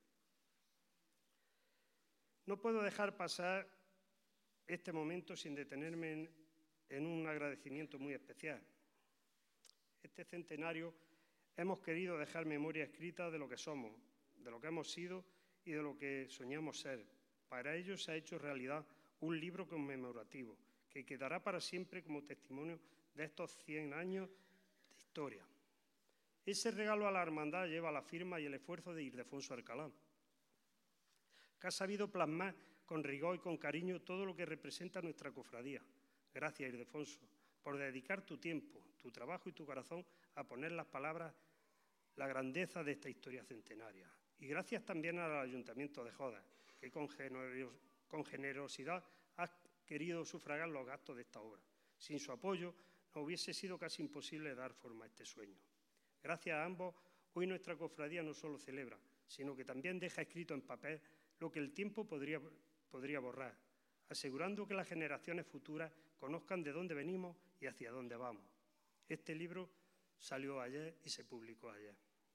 No puedo dejar pasar este momento sin detenerme en un agradecimiento muy especial. Este centenario hemos querido dejar memoria escrita de lo que somos, de lo que hemos sido y de lo que soñamos ser. Para ello se ha hecho realidad un libro conmemorativo que quedará para siempre como testimonio de estos 100 años de historia. Ese regalo a la hermandad lleva la firma y el esfuerzo de Ildefonso Alcalá, que ha sabido plasmar con rigor y con cariño todo lo que representa nuestra cofradía. Gracias, Ildefonso, por dedicar tu tiempo, tu trabajo y tu corazón a poner las palabras, la grandeza de esta historia centenaria. Y gracias también al Ayuntamiento de Jodas, que con generosidad ha querido sufragar los gastos de esta obra. Sin su apoyo, no hubiese sido casi imposible dar forma a este sueño. Gracias a ambos, hoy nuestra cofradía no solo celebra, sino que también deja escrito en papel lo que el tiempo podría borrar, asegurando que las generaciones futuras conozcan de dónde venimos y hacia dónde vamos. Este libro salió ayer y se publicó ayer.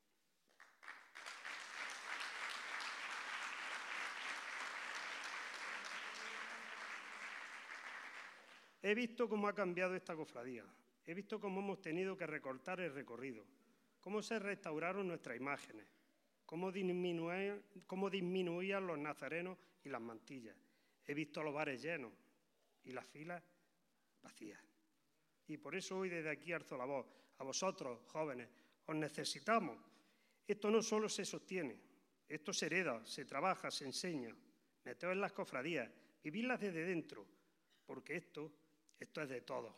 He visto cómo ha cambiado esta cofradía, he visto cómo hemos tenido que recortar el recorrido, cómo se restauraron nuestras imágenes, cómo disminuían los nazarenos y las mantillas. He visto los bares llenos y las filas vacías. Y por eso hoy desde aquí alzo la voz. A vosotros, jóvenes, os necesitamos. Esto no solo se sostiene, esto se hereda, se trabaja, se enseña. Meteos en las cofradías, vividlas desde dentro, porque esto es de todos.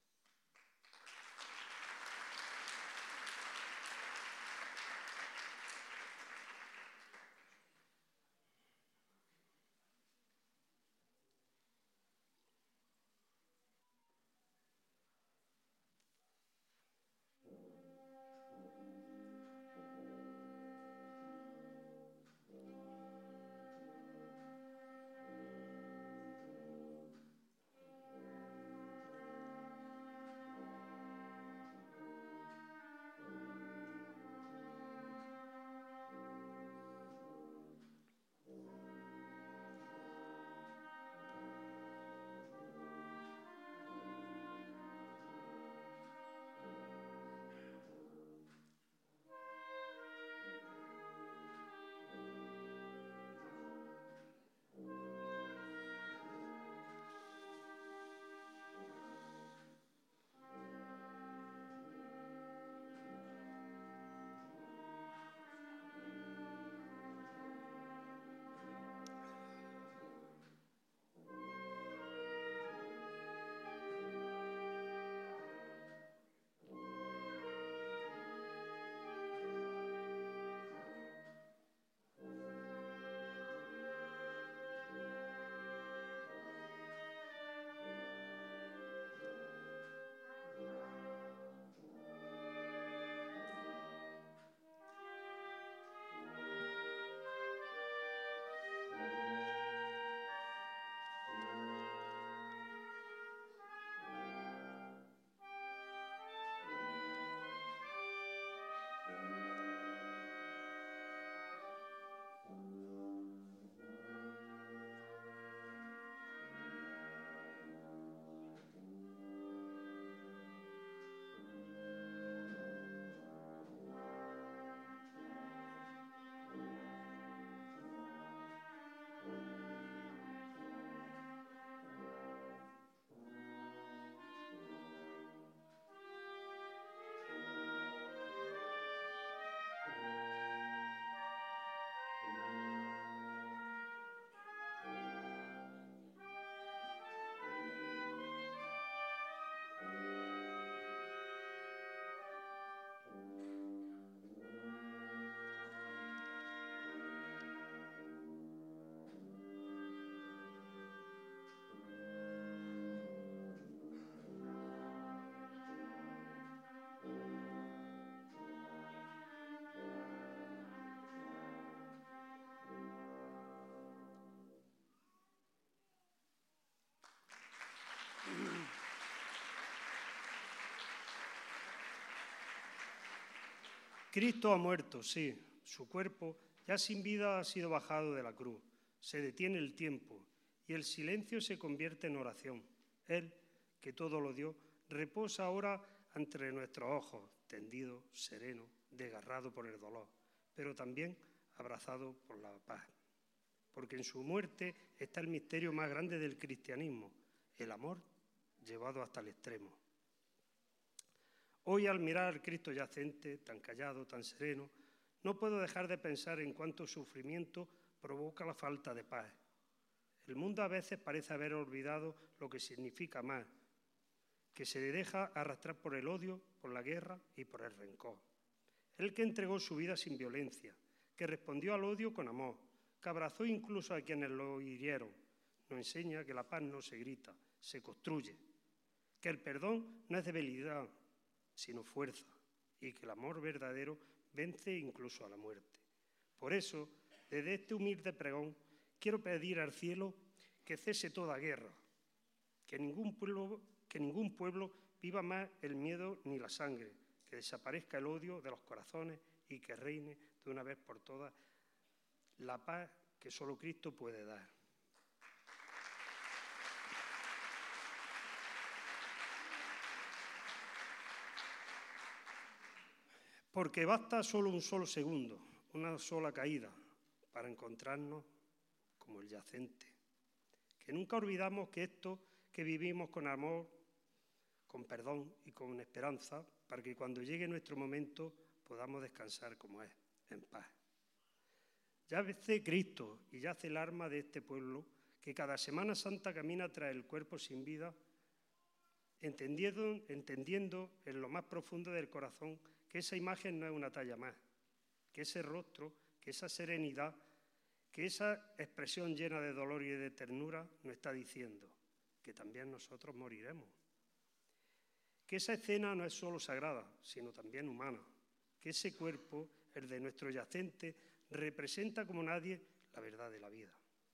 Cristo ha muerto, sí, su cuerpo, ya sin vida, ha sido bajado de la cruz. Se detiene el tiempo y el silencio se convierte en oración. Él, que todo lo dio, reposa ahora entre nuestros ojos, tendido, sereno, desgarrado por el dolor, pero también abrazado por la paz. Porque en su muerte está el misterio más grande del cristianismo, el amor llevado hasta el extremo. Hoy, al mirar al Cristo yacente, tan callado, tan sereno, no puedo dejar de pensar en cuánto sufrimiento provoca la falta de paz. El mundo a veces parece haber olvidado lo que significa amar, que se deja arrastrar por el odio, por la guerra y por el rencor. El que entregó su vida sin violencia, que respondió al odio con amor, que abrazó incluso a quienes lo hirieron, nos enseña que la paz no se grita, se construye, que el perdón no es debilidad, sino fuerza, y que el amor verdadero vence incluso a la muerte. Por eso, desde este humilde pregón, quiero pedir al cielo que cese toda guerra, que ningún pueblo viva más el miedo ni la sangre, que desaparezca el odio de los corazones y que reine de una vez por todas la paz que solo Cristo puede dar. Porque basta solo un solo segundo, una sola caída, para encontrarnos como el yacente. Que nunca olvidamos que esto que vivimos con amor, con perdón y con esperanza, para que cuando llegue nuestro momento podamos descansar como es, en paz. Yace Cristo y yace el alma de este pueblo que cada Semana Santa camina tras el cuerpo sin vida, entendiendo en lo más profundo del corazón que esa imagen no es una talla más, que ese rostro, que esa serenidad, que esa expresión llena de dolor y de ternura nos está diciendo que también nosotros moriremos. Que esa escena no es solo sagrada, sino también humana, que ese cuerpo, el de nuestro yacente, representa como nadie la verdad de la vida.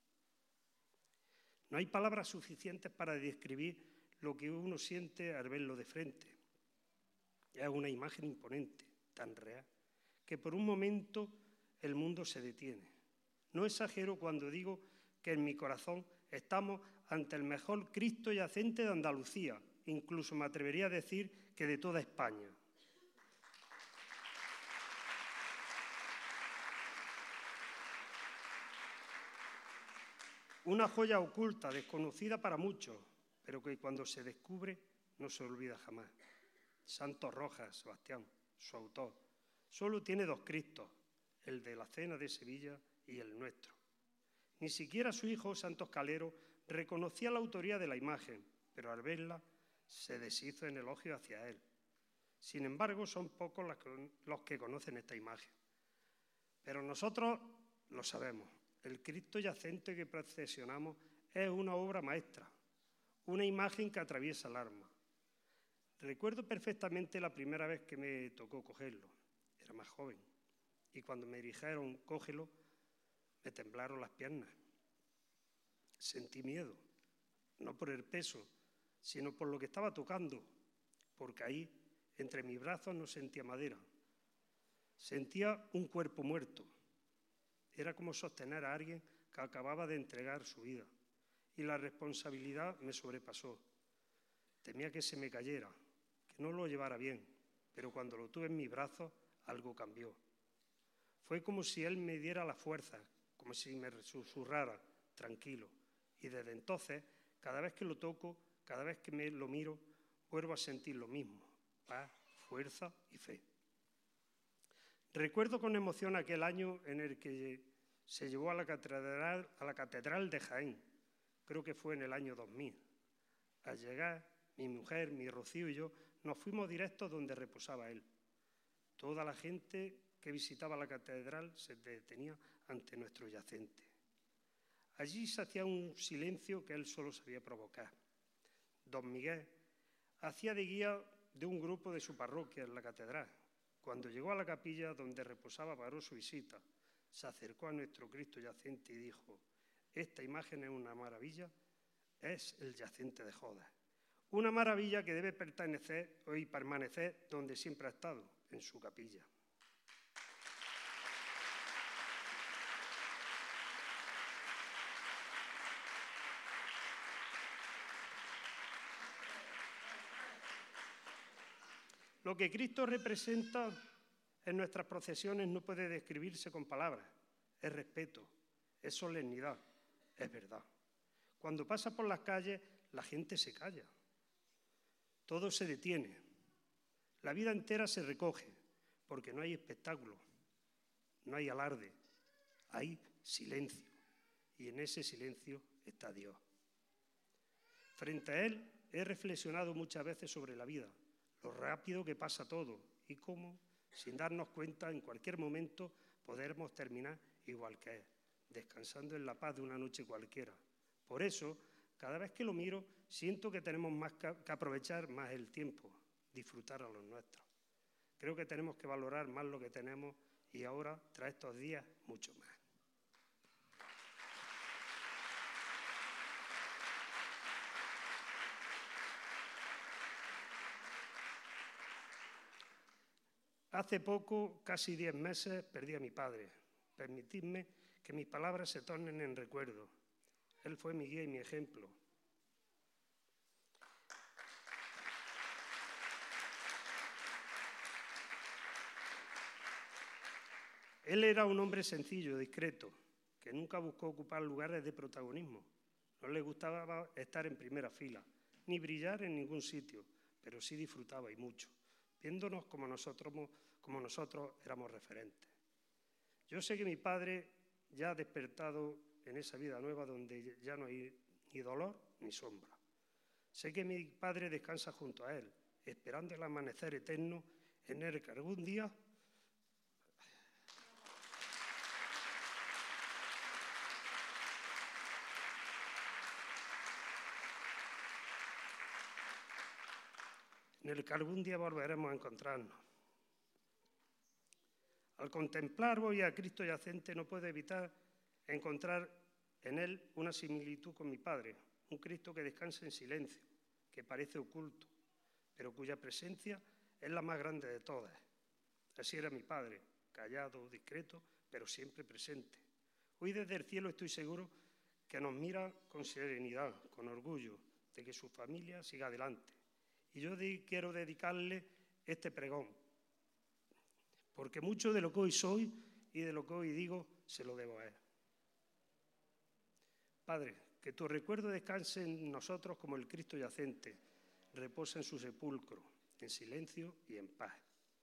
No hay palabras suficientes para describir lo que uno siente al verlo de frente. Es una imagen imponente, tan real, que por un momento el mundo se detiene. No exagero cuando digo que en mi corazón estamos ante el mejor Cristo yacente de Andalucía, incluso me atrevería a decir que de toda España. Una joya oculta, desconocida para muchos, pero que cuando se descubre no se olvida jamás. Santos Rojas, Sebastián, su autor, solo tiene dos Cristos, el de la Cena de Sevilla y el nuestro. Ni siquiera su hijo, Santos Calero, reconocía la autoría de la imagen, pero al verla se deshizo en elogio hacia él. Sin embargo, son pocos los que conocen esta imagen. Pero nosotros lo sabemos. El Cristo yacente que procesionamos es una obra maestra, una imagen que atraviesa el alma. Recuerdo perfectamente la primera vez que me tocó cogerlo. Era más joven. Y cuando me dijeron, cógelo, me temblaron las piernas. Sentí miedo, no por el peso, sino por lo que estaba tocando, porque ahí, entre mis brazos, no sentía madera. Sentía un cuerpo muerto. Era como sostener a alguien que acababa de entregar su vida. Y la responsabilidad me sobrepasó. Temía que se me cayera, que no lo llevara bien, pero cuando lo tuve en mis brazos, algo cambió. Fue como si él me diera la fuerza, como si me susurrara, tranquilo. Y desde entonces, cada vez que lo toco, cada vez que lo miro, vuelvo a sentir lo mismo, paz, fuerza y fe. Recuerdo con emoción aquel año en el que se llevó a la catedral de Jaén, creo que fue en el año 2000. Al llegar, mi mujer, mi Rocío y yo nos fuimos directos donde reposaba él. Toda la gente que visitaba la catedral se detenía ante nuestro yacente. Allí se hacía un silencio que él solo sabía provocar. Don Miguel hacía de guía de un grupo de su parroquia en la catedral. Cuando llegó a la capilla donde reposaba paró su visita, se acercó a nuestro Cristo yacente y dijo: esta imagen es una maravilla, es el yacente de Judas. Una maravilla que debe pertenecer y permanecer donde siempre ha estado, en su capilla. Lo que Cristo representa en nuestras procesiones no puede describirse con palabras. Es respeto, es solemnidad, es verdad. Cuando pasa por las calles, la gente se calla. todo se detiene. La vida entera se recoge, porque no hay espectáculo, no hay alarde, hay silencio. Y en ese silencio está Dios. Frente a Él he reflexionado muchas veces sobre la vida, lo rápido que pasa todo y cómo, sin darnos cuenta, en cualquier momento podremos terminar igual que Él, descansando en la paz de una noche cualquiera. Por eso, cada vez que lo miro, siento que tenemos más que aprovechar más el tiempo, disfrutar a los nuestros. Creo que tenemos que valorar más lo que tenemos y ahora, tras estos días, mucho más. Hace poco, casi 10 meses, perdí a mi padre. Permitidme que mis palabras se tornen en recuerdo. Él fue mi guía y mi ejemplo. Él era un hombre sencillo, discreto, que nunca buscó ocupar lugares de protagonismo. No le gustaba estar en primera fila, ni brillar en ningún sitio, pero sí disfrutaba y mucho, viéndonos como nosotros éramos referentes. Yo sé que mi padre ya ha despertado en esa vida nueva donde ya no hay ni dolor ni sombra. Sé que mi padre descansa junto a él, esperando el amanecer eterno en el que algún día volveremos a encontrarnos. Al contemplar hoy a Cristo yacente no puedo evitar encontrar en él una similitud con mi Padre, un Cristo que descansa en silencio, que parece oculto, pero cuya presencia es la más grande de todas. Así era mi Padre, callado, discreto, pero siempre presente. Hoy desde el cielo estoy seguro que nos mira con serenidad, con orgullo, de que su familia siga adelante. Y yo quiero dedicarle este pregón, porque mucho de lo que hoy soy y de lo que hoy digo se lo debo a él. Padre, que tu recuerdo descanse en nosotros como el Cristo yacente, reposa en su sepulcro, en silencio y en paz.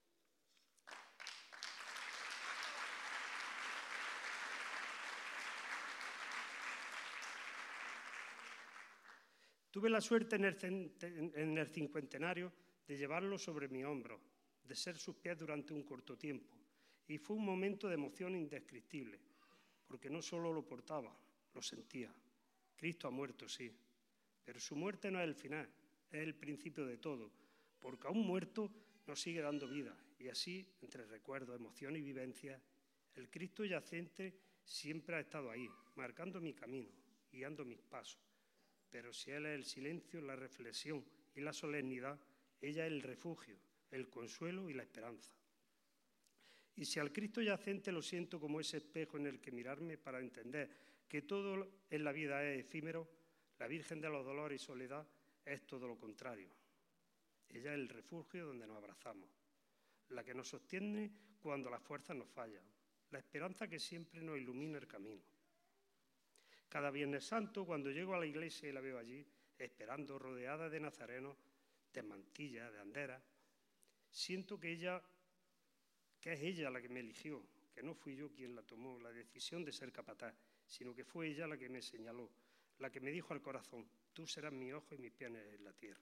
Tuve la suerte en el cincuentenario de llevarlo sobre mi hombro, de ser sus pies durante un corto tiempo, y fue un momento de emoción indescriptible, porque no solo lo portaba, lo sentía. Cristo ha muerto, sí, pero su muerte no es el final, es el principio de todo, porque aún muerto nos sigue dando vida, y así, entre recuerdos, emociones y vivencias, el Cristo yacente siempre ha estado ahí, marcando mi camino, guiando mis pasos. Pero si Él es el silencio, la reflexión y la solemnidad, ella es el refugio, el consuelo y la esperanza. Y si al Cristo yacente lo siento como ese espejo en el que mirarme para entender que todo en la vida es efímero, la Virgen de los Dolores y Soledad es todo lo contrario. Ella es el refugio donde nos abrazamos, la que nos sostiene cuando las fuerzas nos fallan, la esperanza que siempre nos ilumina el camino. Cada Viernes Santo, cuando llego a la iglesia y la veo allí, esperando, rodeada de nazarenos, de mantillas, de anderas, siento que es ella la que me eligió, que no fui yo quien la tomó la decisión de ser capataz, sino que fue ella la que me señaló, la que me dijo al corazón, tú serás mi ojo y mis pies en la tierra.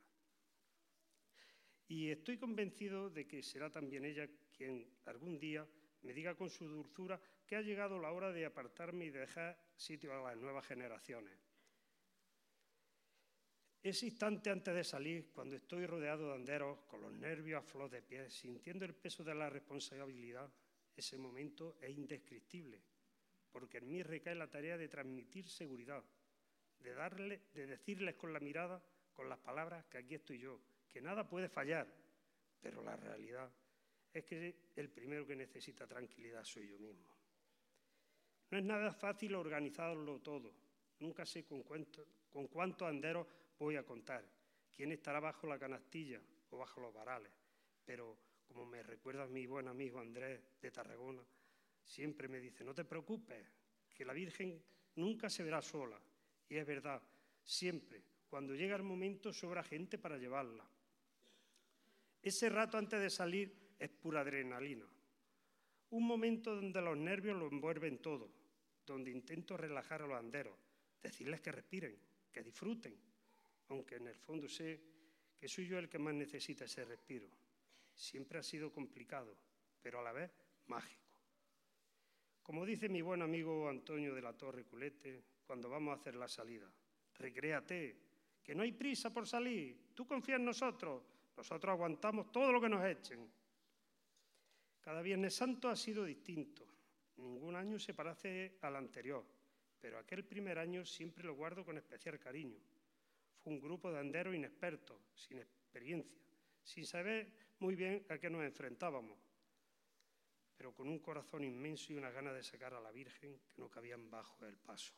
Y estoy convencido de que será también ella quien algún día me diga con su dulzura que ha llegado la hora de apartarme y de dejar sitio a las nuevas generaciones. Ese instante antes de salir, cuando estoy rodeado de anderos, con los nervios a flor de piel, sintiendo el peso de la responsabilidad, ese momento es indescriptible, porque en mí recae la tarea de transmitir seguridad, de decirles con la mirada, con las palabras, que aquí estoy yo, que nada puede fallar, pero la realidad es que el primero que necesita tranquilidad soy yo mismo. No es nada fácil organizarlo todo. Nunca sé con cuántos anderos voy a contar, quién estará bajo la canastilla o bajo los varales. Pero, como me recuerda mi buen amigo Andrés de Tarragona, siempre me dice, no te preocupes, que la Virgen nunca se verá sola. Y es verdad, siempre, cuando llega el momento, sobra gente para llevarla. Ese rato antes de salir es pura adrenalina. Un momento donde los nervios lo envuelven todo, donde intento relajar a los anderos, decirles que respiren, que disfruten, aunque en el fondo sé que soy yo el que más necesita ese respiro. Siempre ha sido complicado, pero a la vez mágico. Como dice mi buen amigo Antonio de la Torre Culete, cuando vamos a hacer la salida, recréate, que no hay prisa por salir, tú confía en nosotros aguantamos todo lo que nos echen. Cada Viernes Santo ha sido distinto, ningún año se parece al anterior, pero aquel primer año siempre lo guardo con especial cariño. Fue un grupo de anderos inexpertos, sin experiencia, sin saber muy bien a qué nos enfrentábamos, pero con un corazón inmenso y una gana de sacar a la Virgen que no cabían bajo el paso.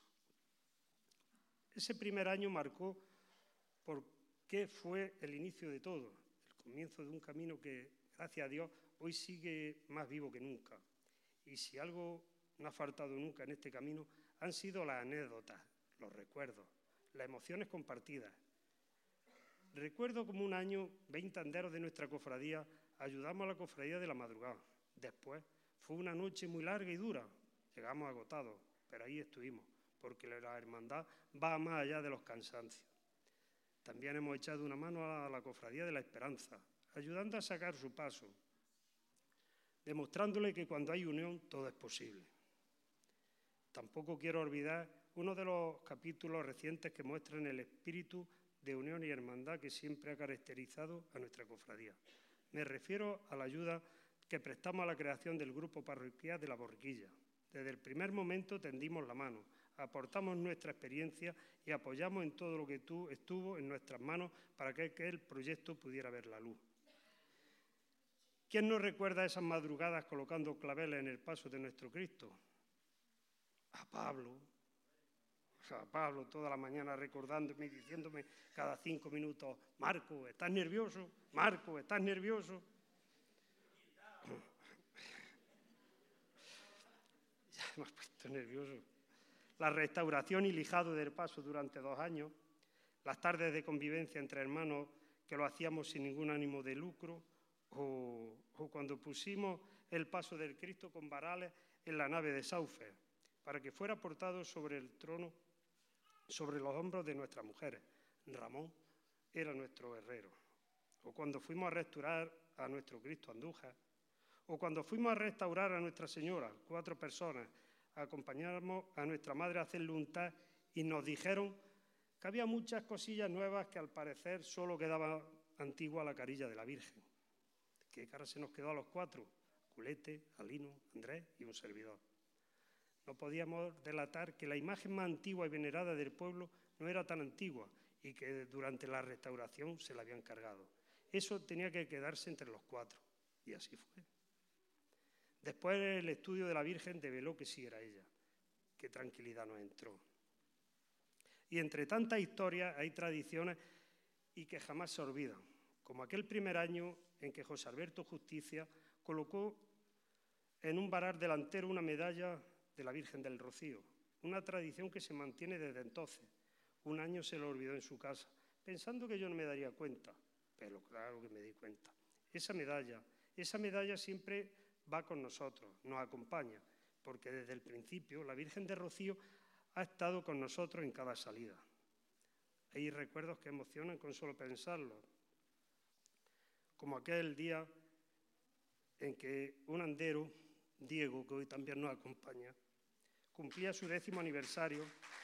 Ese primer año marcó por qué fue el inicio de todo, el comienzo de un camino que, gracias a Dios, hoy sigue más vivo que nunca. Y si algo no ha faltado nunca en este camino, han sido las anécdotas, los recuerdos, las emociones compartidas. Recuerdo como un año, 20 anderos de nuestra cofradía ayudamos a la cofradía de la madrugada. Después fue una noche muy larga y dura. Llegamos agotados, pero ahí estuvimos, porque la hermandad va más allá de los cansancios. También hemos echado una mano a la cofradía de la Esperanza, ayudando a sacar su paso, demostrándole que cuando hay unión todo es posible. Tampoco quiero olvidar uno de los capítulos recientes que muestran el espíritu de unión y hermandad que siempre ha caracterizado a nuestra cofradía. Me refiero a la ayuda que prestamos a la creación del grupo parroquial de la Borriquilla. Desde el primer momento tendimos la mano, aportamos nuestra experiencia y apoyamos en todo lo que estuvo en nuestras manos para que el proyecto pudiera ver la luz. ¿Quién no recuerda esas madrugadas colocando claveles en el paso de nuestro Cristo? A Pablo toda la mañana recordándome y diciéndome cada 5 minutos, Marco, ¿estás nervioso? Marco, ¿estás nervioso? Ya me has puesto nervioso. La restauración y lijado del paso durante 2 años, las tardes de convivencia entre hermanos que lo hacíamos sin ningún ánimo de lucro, o cuando pusimos el paso del Cristo con varales en la nave de Saufer, para que fuera portado sobre el trono, sobre los hombros de nuestras mujeres. Ramón era nuestro herrero. O cuando fuimos a restaurar a nuestro Cristo Andújar, o cuando fuimos a restaurar a Nuestra Señora, 4 personas, acompañamos a nuestra madre a hacerle un tag y nos dijeron que había muchas cosillas nuevas que al parecer solo quedaba antigua la carilla de la Virgen. ¿Qué cara se nos quedó a los 4? Culete, Alino, Andrés y un servidor. No podíamos delatar que la imagen más antigua y venerada del pueblo no era tan antigua y que durante la restauración se la habían cargado. Eso tenía que quedarse entre los 4 y así fue. Después el estudio de la Virgen develó que sí era ella. Qué tranquilidad nos entró. Y entre tantas historias hay tradiciones y que jamás se olvidan, como aquel primer año en que José Alberto Justicia colocó en un varar delantero una medalla de la Virgen del Rocío, una tradición que se mantiene desde entonces. Un año se lo olvidó en su casa, pensando que yo no me daría cuenta, pero claro que me di cuenta. Esa medalla siempre va con nosotros, nos acompaña, porque desde el principio la Virgen del Rocío ha estado con nosotros en cada salida. Hay recuerdos que emocionan con solo pensarlo, como aquel día en que un andero, Diego, que hoy también nos acompaña, cumplía su 10º aniversario.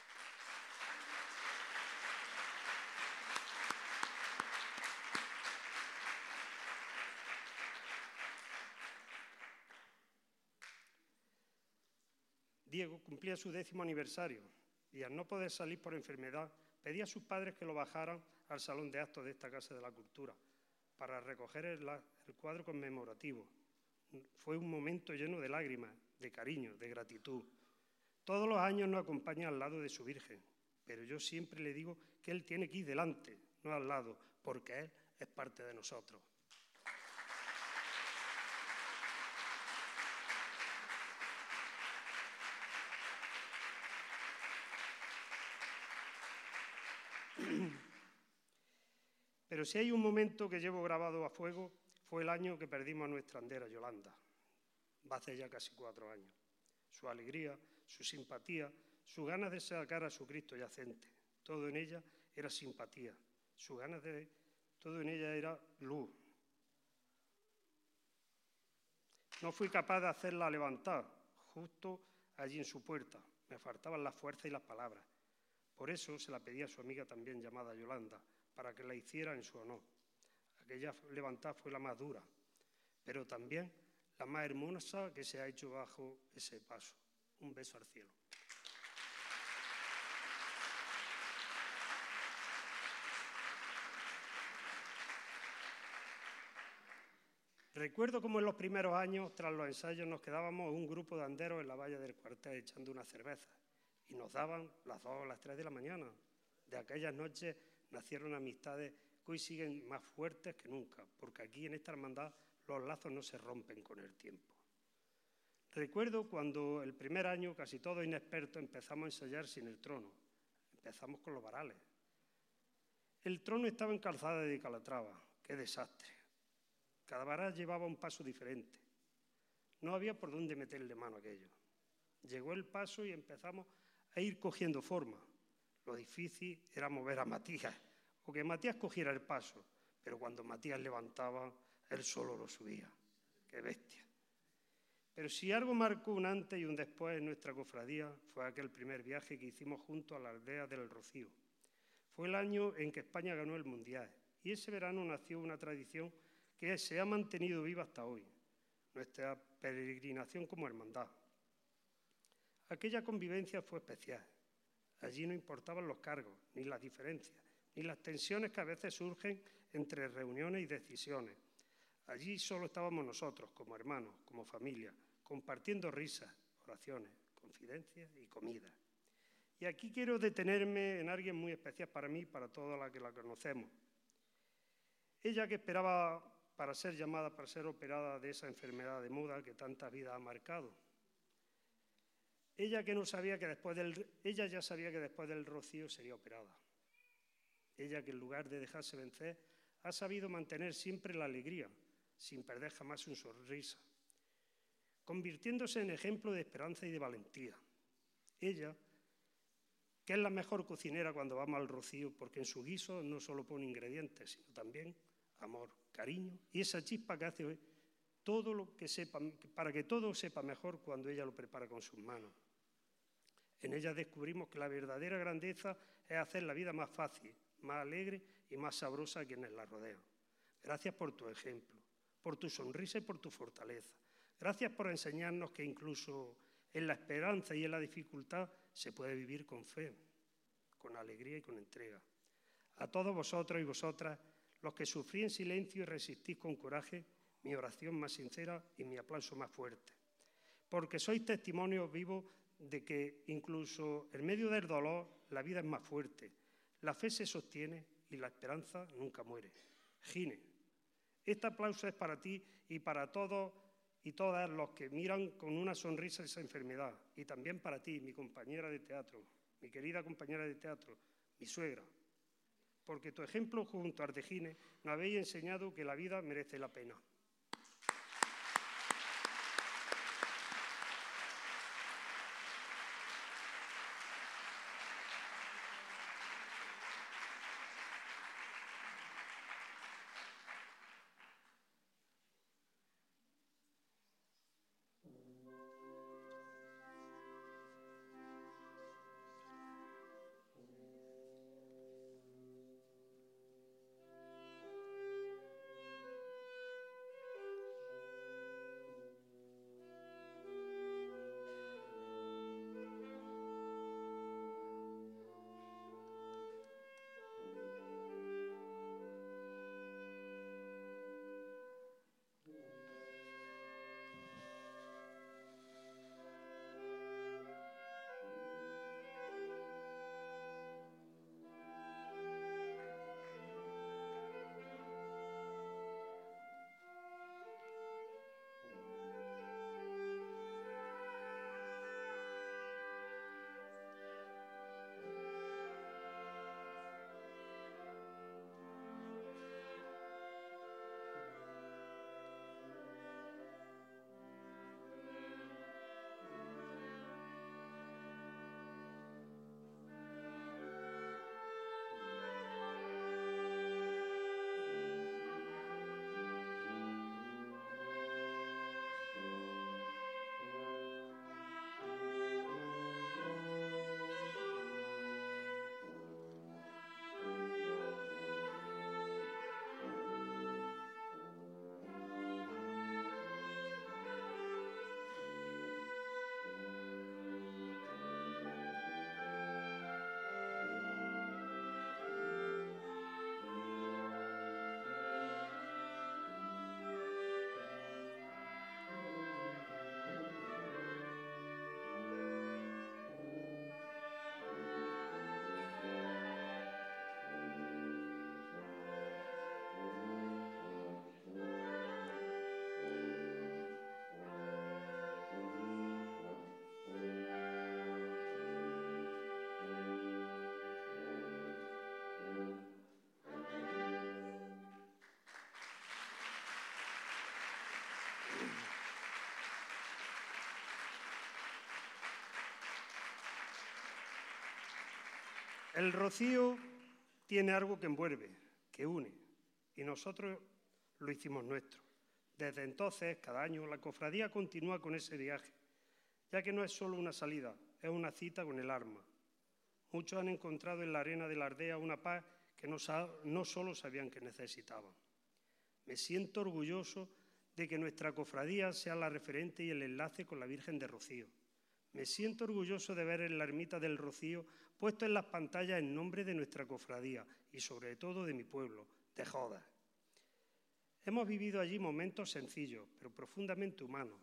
Diego cumplía su 10º aniversario y al no poder salir por enfermedad, pedía a sus padres que lo bajaran al salón de actos de esta Casa de la Cultura para recoger el cuadro conmemorativo. Fue un momento lleno de lágrimas, de cariño, de gratitud. Todos los años nos acompaña al lado de su Virgen, pero yo siempre le digo que él tiene que ir delante, no al lado, porque él es parte de nosotros. Pero si hay un momento que llevo grabado a fuego, fue el año que perdimos a nuestra andera, Yolanda. Va hace ya casi 4 años. Su alegría, su simpatía, sus ganas de sacar a su Cristo yacente. Todo en ella era simpatía. Todo en ella era luz. No fui capaz de hacerla levantar, justo allí en su puerta. Me faltaban las fuerzas y las palabras. Por eso se la pedí a su amiga también llamada Yolanda, para que la hiciera en su honor. Aquella levantada fue la más dura, pero también la más hermosa que se ha hecho bajo ese paso. Un beso al cielo. Recuerdo cómo en los primeros años, tras los ensayos, nos quedábamos un grupo de anderos en la valla del cuartel echando una cerveza y nos daban las 2 o las 3 de la mañana. De aquellas noches nacieron amistades que hoy siguen más fuertes que nunca, porque aquí en esta hermandad los lazos no se rompen con el tiempo. Recuerdo cuando el primer año, casi todos inexpertos, empezamos a ensayar sin el trono. Empezamos con los varales. El trono estaba en Calzada de Calatrava. ¡Qué desastre! Cada varal llevaba un paso diferente. No había por dónde meterle mano a aquello. Llegó el paso y empezamos a ir cogiendo forma. Lo difícil era mover a Matías, o que Matías cogiera el paso, pero cuando Matías levantaba, él solo lo subía. ¡Qué bestia! Pero si algo marcó un antes y un después en nuestra cofradía, fue aquel primer viaje que hicimos junto a la aldea del Rocío. Fue el año en que España ganó el Mundial, y ese verano nació una tradición que se ha mantenido viva hasta hoy, nuestra peregrinación como hermandad. Aquella convivencia fue especial. Allí no importaban los cargos, ni las diferencias, ni las tensiones que a veces surgen entre reuniones y decisiones. Allí solo estábamos nosotros, como hermanos, como familia, compartiendo risas, oraciones, confidencias y comida. Y aquí quiero detenerme en alguien muy especial para mí y para toda la que la conocemos. Ella que esperaba para ser llamada, para ser operada de esa enfermedad de moda que tantas vidas ha marcado. Ella ya sabía que después del Rocío sería operada. Ella que en lugar de dejarse vencer, ha sabido mantener siempre la alegría, sin perder jamás su sonrisa, convirtiéndose en ejemplo de esperanza y de valentía. Ella, que es la mejor cocinera cuando vamos al Rocío, porque en su guiso no solo pone ingredientes, sino también amor, cariño y esa chispa que hace todo lo que sepa, para que todo sepa mejor cuando ella lo prepara con sus manos. En ella descubrimos que la verdadera grandeza es hacer la vida más fácil, más alegre y más sabrosa a quienes la rodean. Gracias por tu ejemplo, por tu sonrisa y por tu fortaleza. Gracias por enseñarnos que incluso en la esperanza y en la dificultad se puede vivir con fe, con alegría y con entrega. A todos vosotros y vosotras, los que sufrís en silencio y resistís con coraje, mi oración más sincera y mi aplauso más fuerte. Porque sois testimonios vivos de que incluso en medio del dolor la vida es más fuerte, la fe se sostiene y la esperanza nunca muere. Gine, este aplauso es para ti y para todos y todas los que miran con una sonrisa esa enfermedad, y también para ti, mi compañera de teatro, mi querida compañera de teatro, mi suegra, porque tu ejemplo junto a Ardegine nos habéis enseñado que la vida merece la pena. El rocío tiene algo que envuelve, que une, y nosotros lo hicimos nuestro. Desde entonces, cada año, la cofradía continúa con ese viaje, ya que no es solo una salida, es una cita con el alma. Muchos han encontrado en la arena de la aldea una paz que no solo sabían que necesitaban. Me siento orgulloso de que nuestra cofradía sea la referente y el enlace con la Virgen de Rocío. Me siento orgulloso de ver en la ermita del Rocío puesto en las pantallas el nombre de nuestra cofradía y sobre todo de mi pueblo, de Jodas. Hemos vivido allí momentos sencillos, pero profundamente humanos.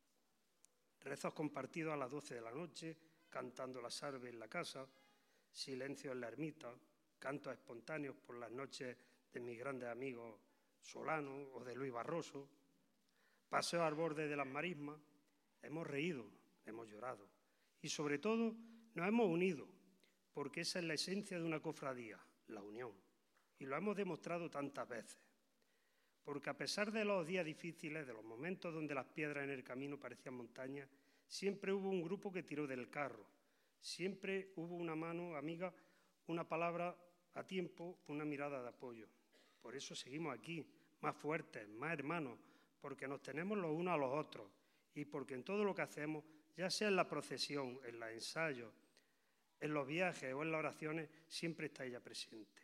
Rezos compartidos a las 12 de la noche, cantando la salve en la casa, silencio en la ermita, cantos espontáneos por las noches de mis grandes amigos Solano o de Luis Barroso, paseos al borde de las marismas. Hemos reído, hemos llorado y sobre todo nos hemos unido, porque esa es la esencia de una cofradía, la unión, y lo hemos demostrado tantas veces. Porque a pesar de los días difíciles, de los momentos donde las piedras en el camino parecían montañas, siempre hubo un grupo que tiró del carro, siempre hubo una mano amiga, una palabra a tiempo, una mirada de apoyo. Por eso seguimos aquí, más fuertes, más hermanos, porque nos tenemos los unos a los otros y porque en todo lo que hacemos, ya sea en la procesión, en los ensayos, en los viajes o en las oraciones, siempre está ella presente.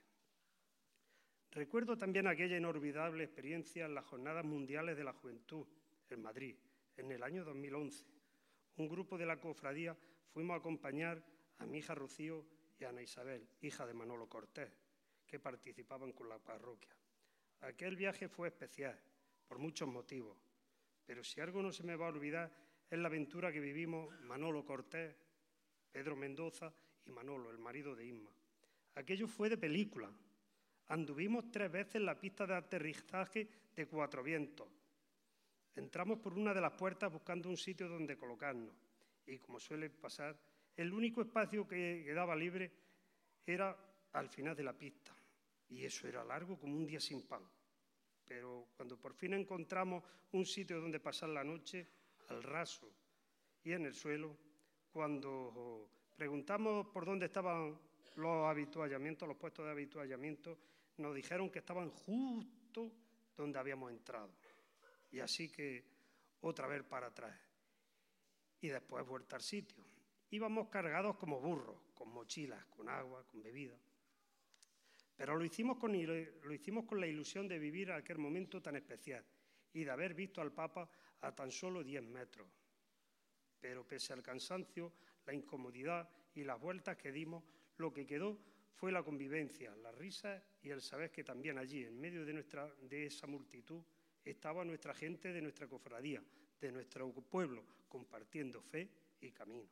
Recuerdo también aquella inolvidable experiencia en las Jornadas Mundiales de la Juventud, en Madrid, en el año 2011. Un grupo de la cofradía fuimos a acompañar a mi hija Rocío y a Ana Isabel, hija de Manolo Cortés, que participaban con la parroquia. Aquel viaje fue especial, por muchos motivos, pero si algo no se me va a olvidar es la aventura que vivimos Manolo Cortés, Pedro Mendoza y Manolo, el marido de Isma. Aquello fue de película. Anduvimos 3 veces en la pista de aterrizaje de Cuatro Vientos. Entramos por una de las puertas buscando un sitio donde colocarnos y, como suele pasar, el único espacio que quedaba libre era al final de la pista y eso era largo como un día sin pan. Pero cuando por fin encontramos un sitio donde pasar la noche, al raso y en el suelo, cuando preguntamos por dónde estaban los avituallamientos, los puestos de avituallamiento, nos dijeron que estaban justo donde habíamos entrado. Y así que otra vez para atrás. Y después vuelta al sitio. Íbamos cargados como burros, con mochilas, con agua, con bebida. Pero lo hicimos con la ilusión de vivir aquel momento tan especial y de haber visto al Papa a tan solo 10 metros. Pero pese al cansancio, la incomodidad y las vueltas que dimos, lo que quedó fue la convivencia, las risas y el saber que también allí, en medio de esa multitud, estaba nuestra gente de nuestra cofradía, de nuestro pueblo, compartiendo fe y camino.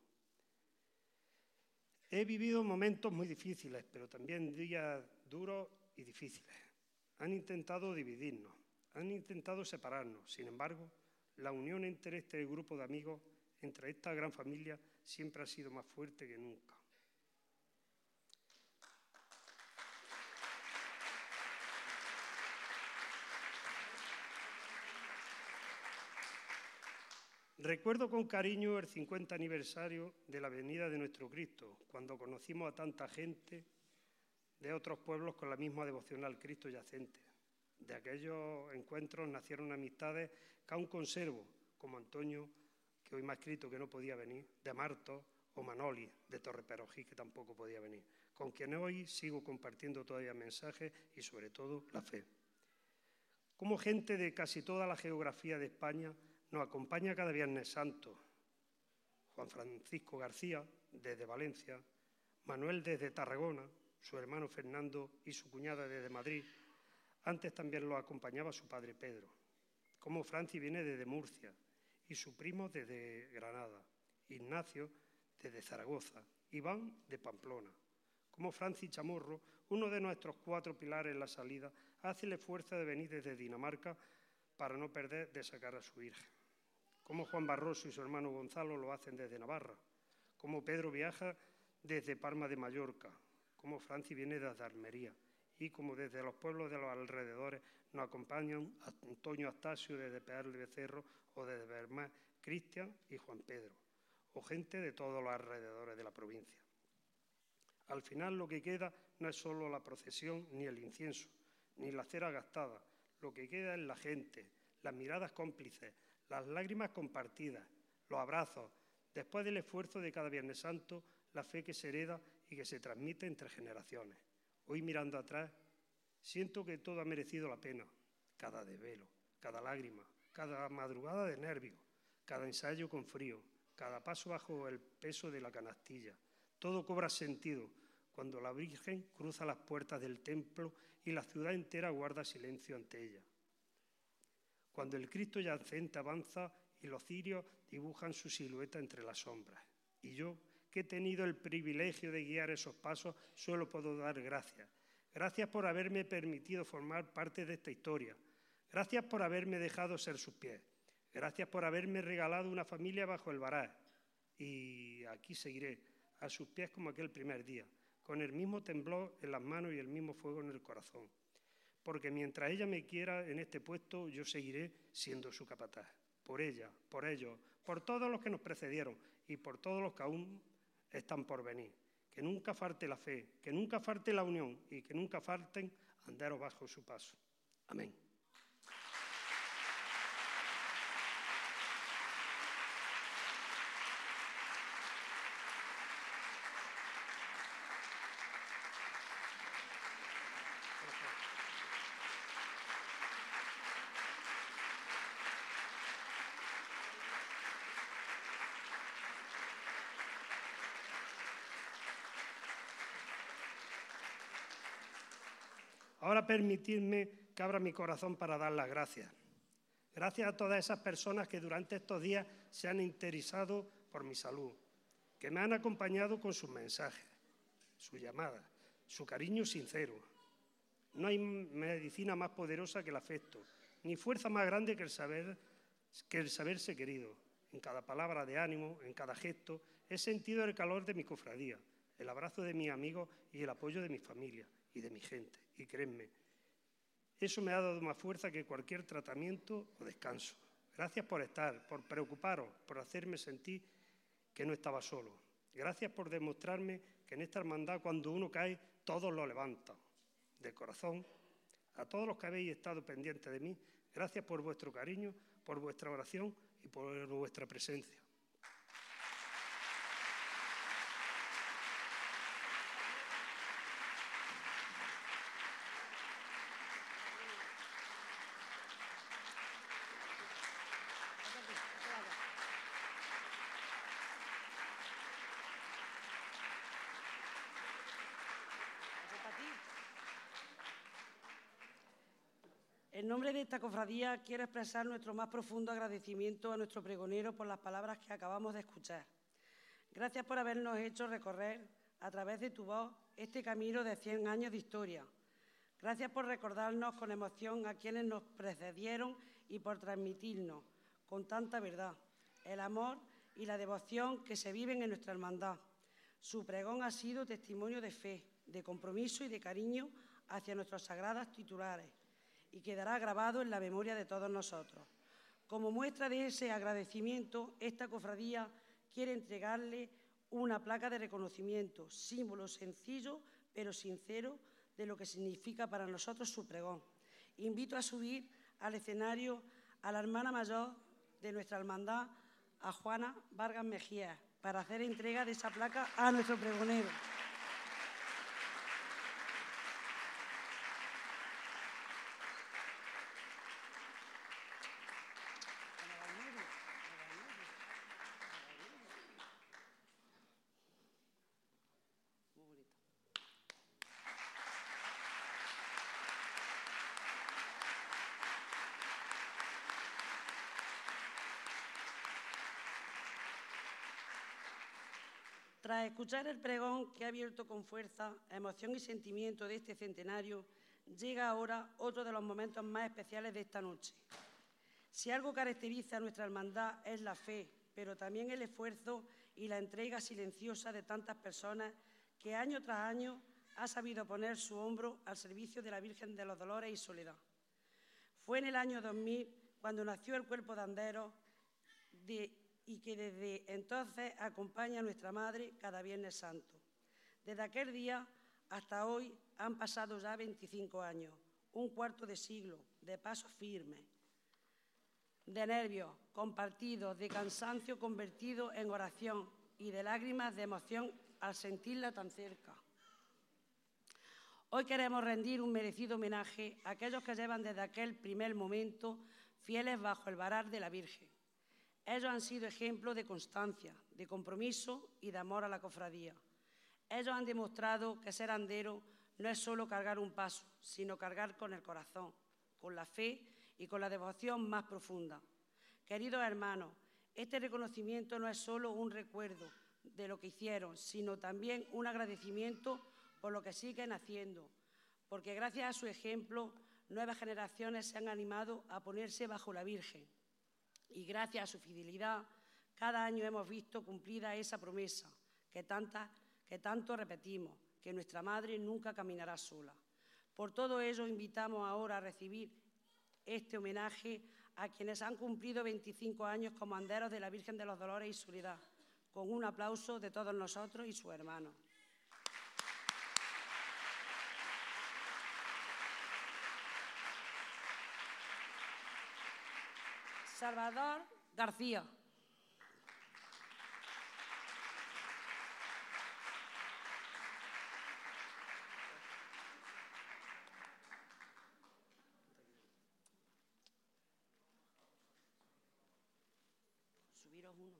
He vivido momentos muy difíciles, pero también días duros y difíciles. Han intentado dividirnos, han intentado separarnos. Sin embargo, la unión entre este grupo de amigos, entre esta gran familia, siempre ha sido más fuerte que nunca. Recuerdo con cariño el 50 aniversario de la venida de nuestro Cristo, cuando conocimos a tanta gente de otros pueblos con la misma devoción al Cristo yacente. De aquellos encuentros nacieron amistades que aún conservo, como Antonio, que hoy me ha escrito que no podía venir, de Martos, o Manoli, de Torreperojí, que tampoco podía venir, con quien hoy sigo compartiendo todavía mensajes y sobre todo la fe. Como gente de casi toda la geografía de España nos acompaña cada Viernes Santo Juan Francisco García, desde Valencia, Manuel desde Tarragona, su hermano Fernando y su cuñada desde Madrid. Antes también lo acompañaba su padre Pedro. Como Franci viene desde Murcia y su primo desde Granada, Ignacio desde Zaragoza, Iván de Pamplona. Como Franci Chamorro, uno de nuestros 4 pilares en la salida, hace el esfuerzo de venir desde Dinamarca para no perder de sacar a su Virgen. Como Juan Barroso y su hermano Gonzalo lo hacen desde Navarra. Como Pedro viaja desde Palma de Mallorca. Como Franci viene desde Almería. Y como desde los pueblos de los alrededores nos acompañan Antonio Astasio desde Pear de Becerro o desde Bermá, Cristian y Juan Pedro. O gente de todos los alrededores de la provincia. Al final lo que queda no es solo la procesión ni el incienso, ni la cera gastada. Lo que queda es la gente, las miradas cómplices, las lágrimas compartidas, los abrazos. Después del esfuerzo de cada Viernes Santo, la fe que se hereda y que se transmite entre generaciones. Hoy, mirando atrás, siento que todo ha merecido la pena. Cada desvelo, cada lágrima, cada madrugada de nervios, cada ensayo con frío, cada paso bajo el peso de la canastilla. Todo cobra sentido cuando la Virgen cruza las puertas del templo y la ciudad entera guarda silencio ante ella. Cuando el Cristo yacente avanza y los cirios dibujan su silueta entre las sombras. Y yo, que he tenido el privilegio de guiar esos pasos, solo puedo dar gracias. Gracias por haberme permitido formar parte de esta historia. Gracias por haberme dejado ser sus pies. Gracias por haberme regalado una familia bajo el varás. Y aquí seguiré, a sus pies como aquel primer día, con el mismo temblor en las manos y el mismo fuego en el corazón. Porque mientras ella me quiera en este puesto, yo seguiré siendo su capataz. Por ella, por ellos, por todos los que nos precedieron y por todos los que aún están por venir. Que nunca falte la fe, que nunca falte la unión y que nunca falten anderos bajo su paso. Amén. Ahora permitidme que abra mi corazón para dar las gracias. Gracias a todas esas personas que durante estos días se han interesado por mi salud, que me han acompañado con sus mensajes, sus llamadas, su cariño sincero. No hay medicina más poderosa que el afecto, ni fuerza más grande que el saberse querido. En cada palabra de ánimo, en cada gesto, he sentido el calor de mi cofradía, el abrazo de mis amigos y el apoyo de mi familia y de mi gente. Y créanme, eso me ha dado más fuerza que cualquier tratamiento o descanso. Gracias por estar, por preocuparos, por hacerme sentir que no estaba solo. Gracias por demostrarme que en esta hermandad, cuando uno cae, todos lo levantan. De corazón, a todos los que habéis estado pendientes de mí, gracias por vuestro cariño, por vuestra oración y por vuestra presencia. En nombre de esta cofradía quiero expresar nuestro más profundo agradecimiento a nuestro pregonero por las palabras que acabamos de escuchar. Gracias por habernos hecho recorrer a través de tu voz este camino de 100 años de historia. Gracias por recordarnos con emoción a quienes nos precedieron y por transmitirnos con tanta verdad el amor y la devoción que se viven en nuestra hermandad. Su pregón ha sido testimonio de fe, de compromiso y de cariño hacia nuestros sagrados titulares, y quedará grabado en la memoria de todos nosotros. Como muestra de ese agradecimiento, esta cofradía quiere entregarle una placa de reconocimiento, símbolo sencillo pero sincero de lo que significa para nosotros su pregón. Invito a subir al escenario a la hermana mayor de nuestra hermandad, a Juana Vargas Mejía, para hacer entrega de esa placa a nuestro pregonero. Tras escuchar el pregón que ha abierto con fuerza, emoción y sentimiento de este centenario, llega ahora otro de los momentos más especiales de esta noche. Si algo caracteriza a nuestra hermandad es la fe, pero también el esfuerzo y la entrega silenciosa de tantas personas que año tras año ha sabido poner su hombro al servicio de la Virgen de los Dolores y Soledad. Fue en el año 2000 cuando nació el cuerpo de anderos y que desde entonces acompaña a nuestra Madre cada Viernes Santo. Desde aquel día hasta hoy han pasado ya 25 años, un cuarto de siglo de pasos firmes, de nervios compartidos, de cansancio convertido en oración y de lágrimas de emoción al sentirla tan cerca. Hoy queremos rendir un merecido homenaje a aquellos que llevan desde aquel primer momento fieles bajo el varar de la Virgen. Ellos han sido ejemplo de constancia, de compromiso y de amor a la cofradía. Ellos han demostrado que ser andero no es solo cargar un paso, sino cargar con el corazón, con la fe y con la devoción más profunda. Queridos hermanos, este reconocimiento no es solo un recuerdo de lo que hicieron, sino también un agradecimiento por lo que siguen haciendo, porque gracias a su ejemplo, nuevas generaciones se han animado a ponerse bajo la Virgen. Y gracias a su fidelidad, cada año hemos visto cumplida esa promesa que tanto repetimos, que nuestra Madre nunca caminará sola. Por todo ello, invitamos ahora a recibir este homenaje a quienes han cumplido 25 años como anderos de la Virgen de los Dolores y Soledad, con un aplauso de todos nosotros y sus hermanos. Salvador García. Subiros uno.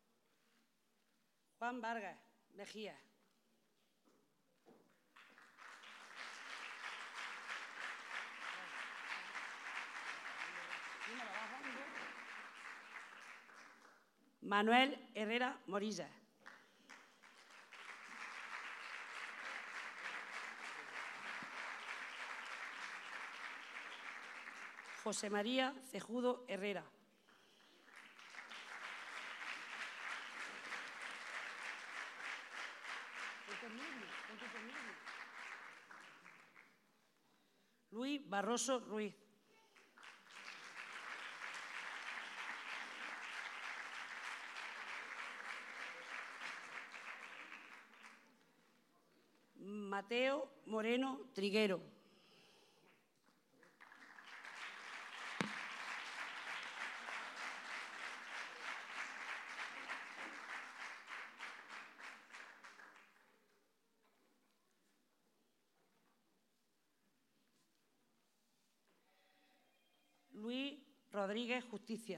Juan Vargas Mejía. Manuel Herrera Morilla. José María Cejudo Herrera. Luis Barroso Ruiz. Mateo Moreno Triguero. Luis Rodríguez Justicia.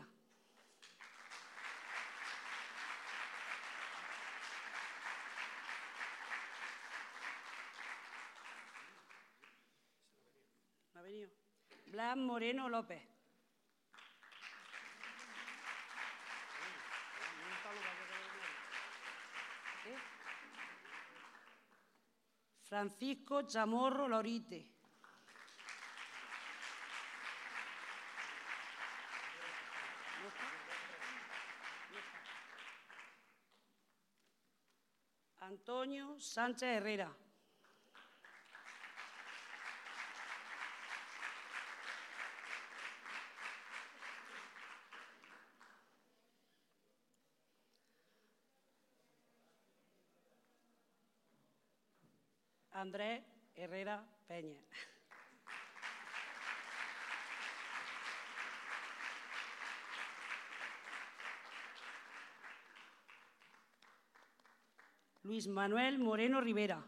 Blas Moreno López. Francisco Chamorro Lorite. Antonio Sánchez Herrera. Andrés Herrera Peña. Luis Manuel Moreno Rivera.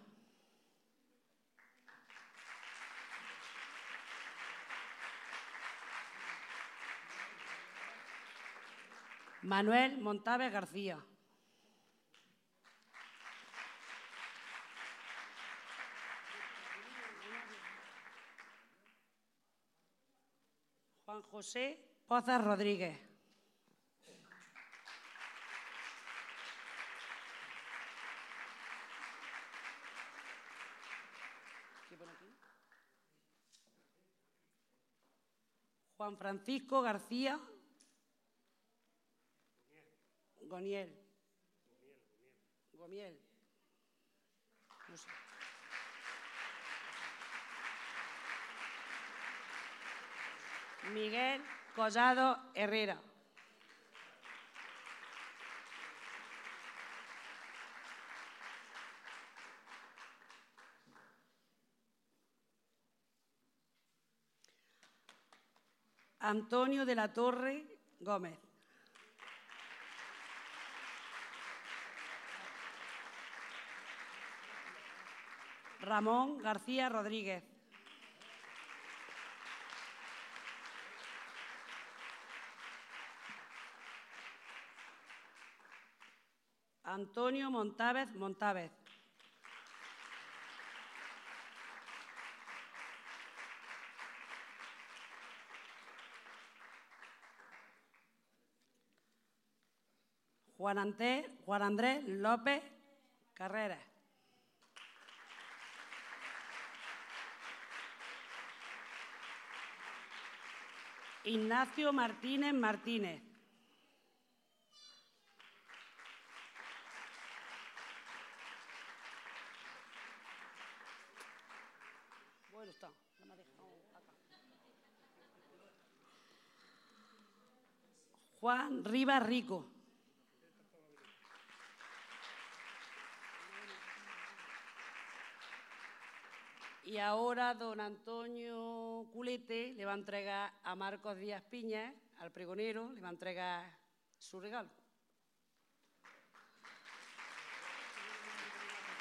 Manuel Montaves García. Juan José Pozas Rodríguez. Juan Francisco García Gomiel. No sé. Miguel Collado Herrera. Antonio de la Torre Gómez. Ramón García Rodríguez. Antonio Montávez Montávez. Juan Andrés López Carreras. Ignacio Martínez Martínez. Bueno está, no me ha dejado acá. Juan Rivas Rico. Y ahora don Antonio Culete le va a entregar a Marcos Díaz Piña, al pregonero, le va a entregar su regalo.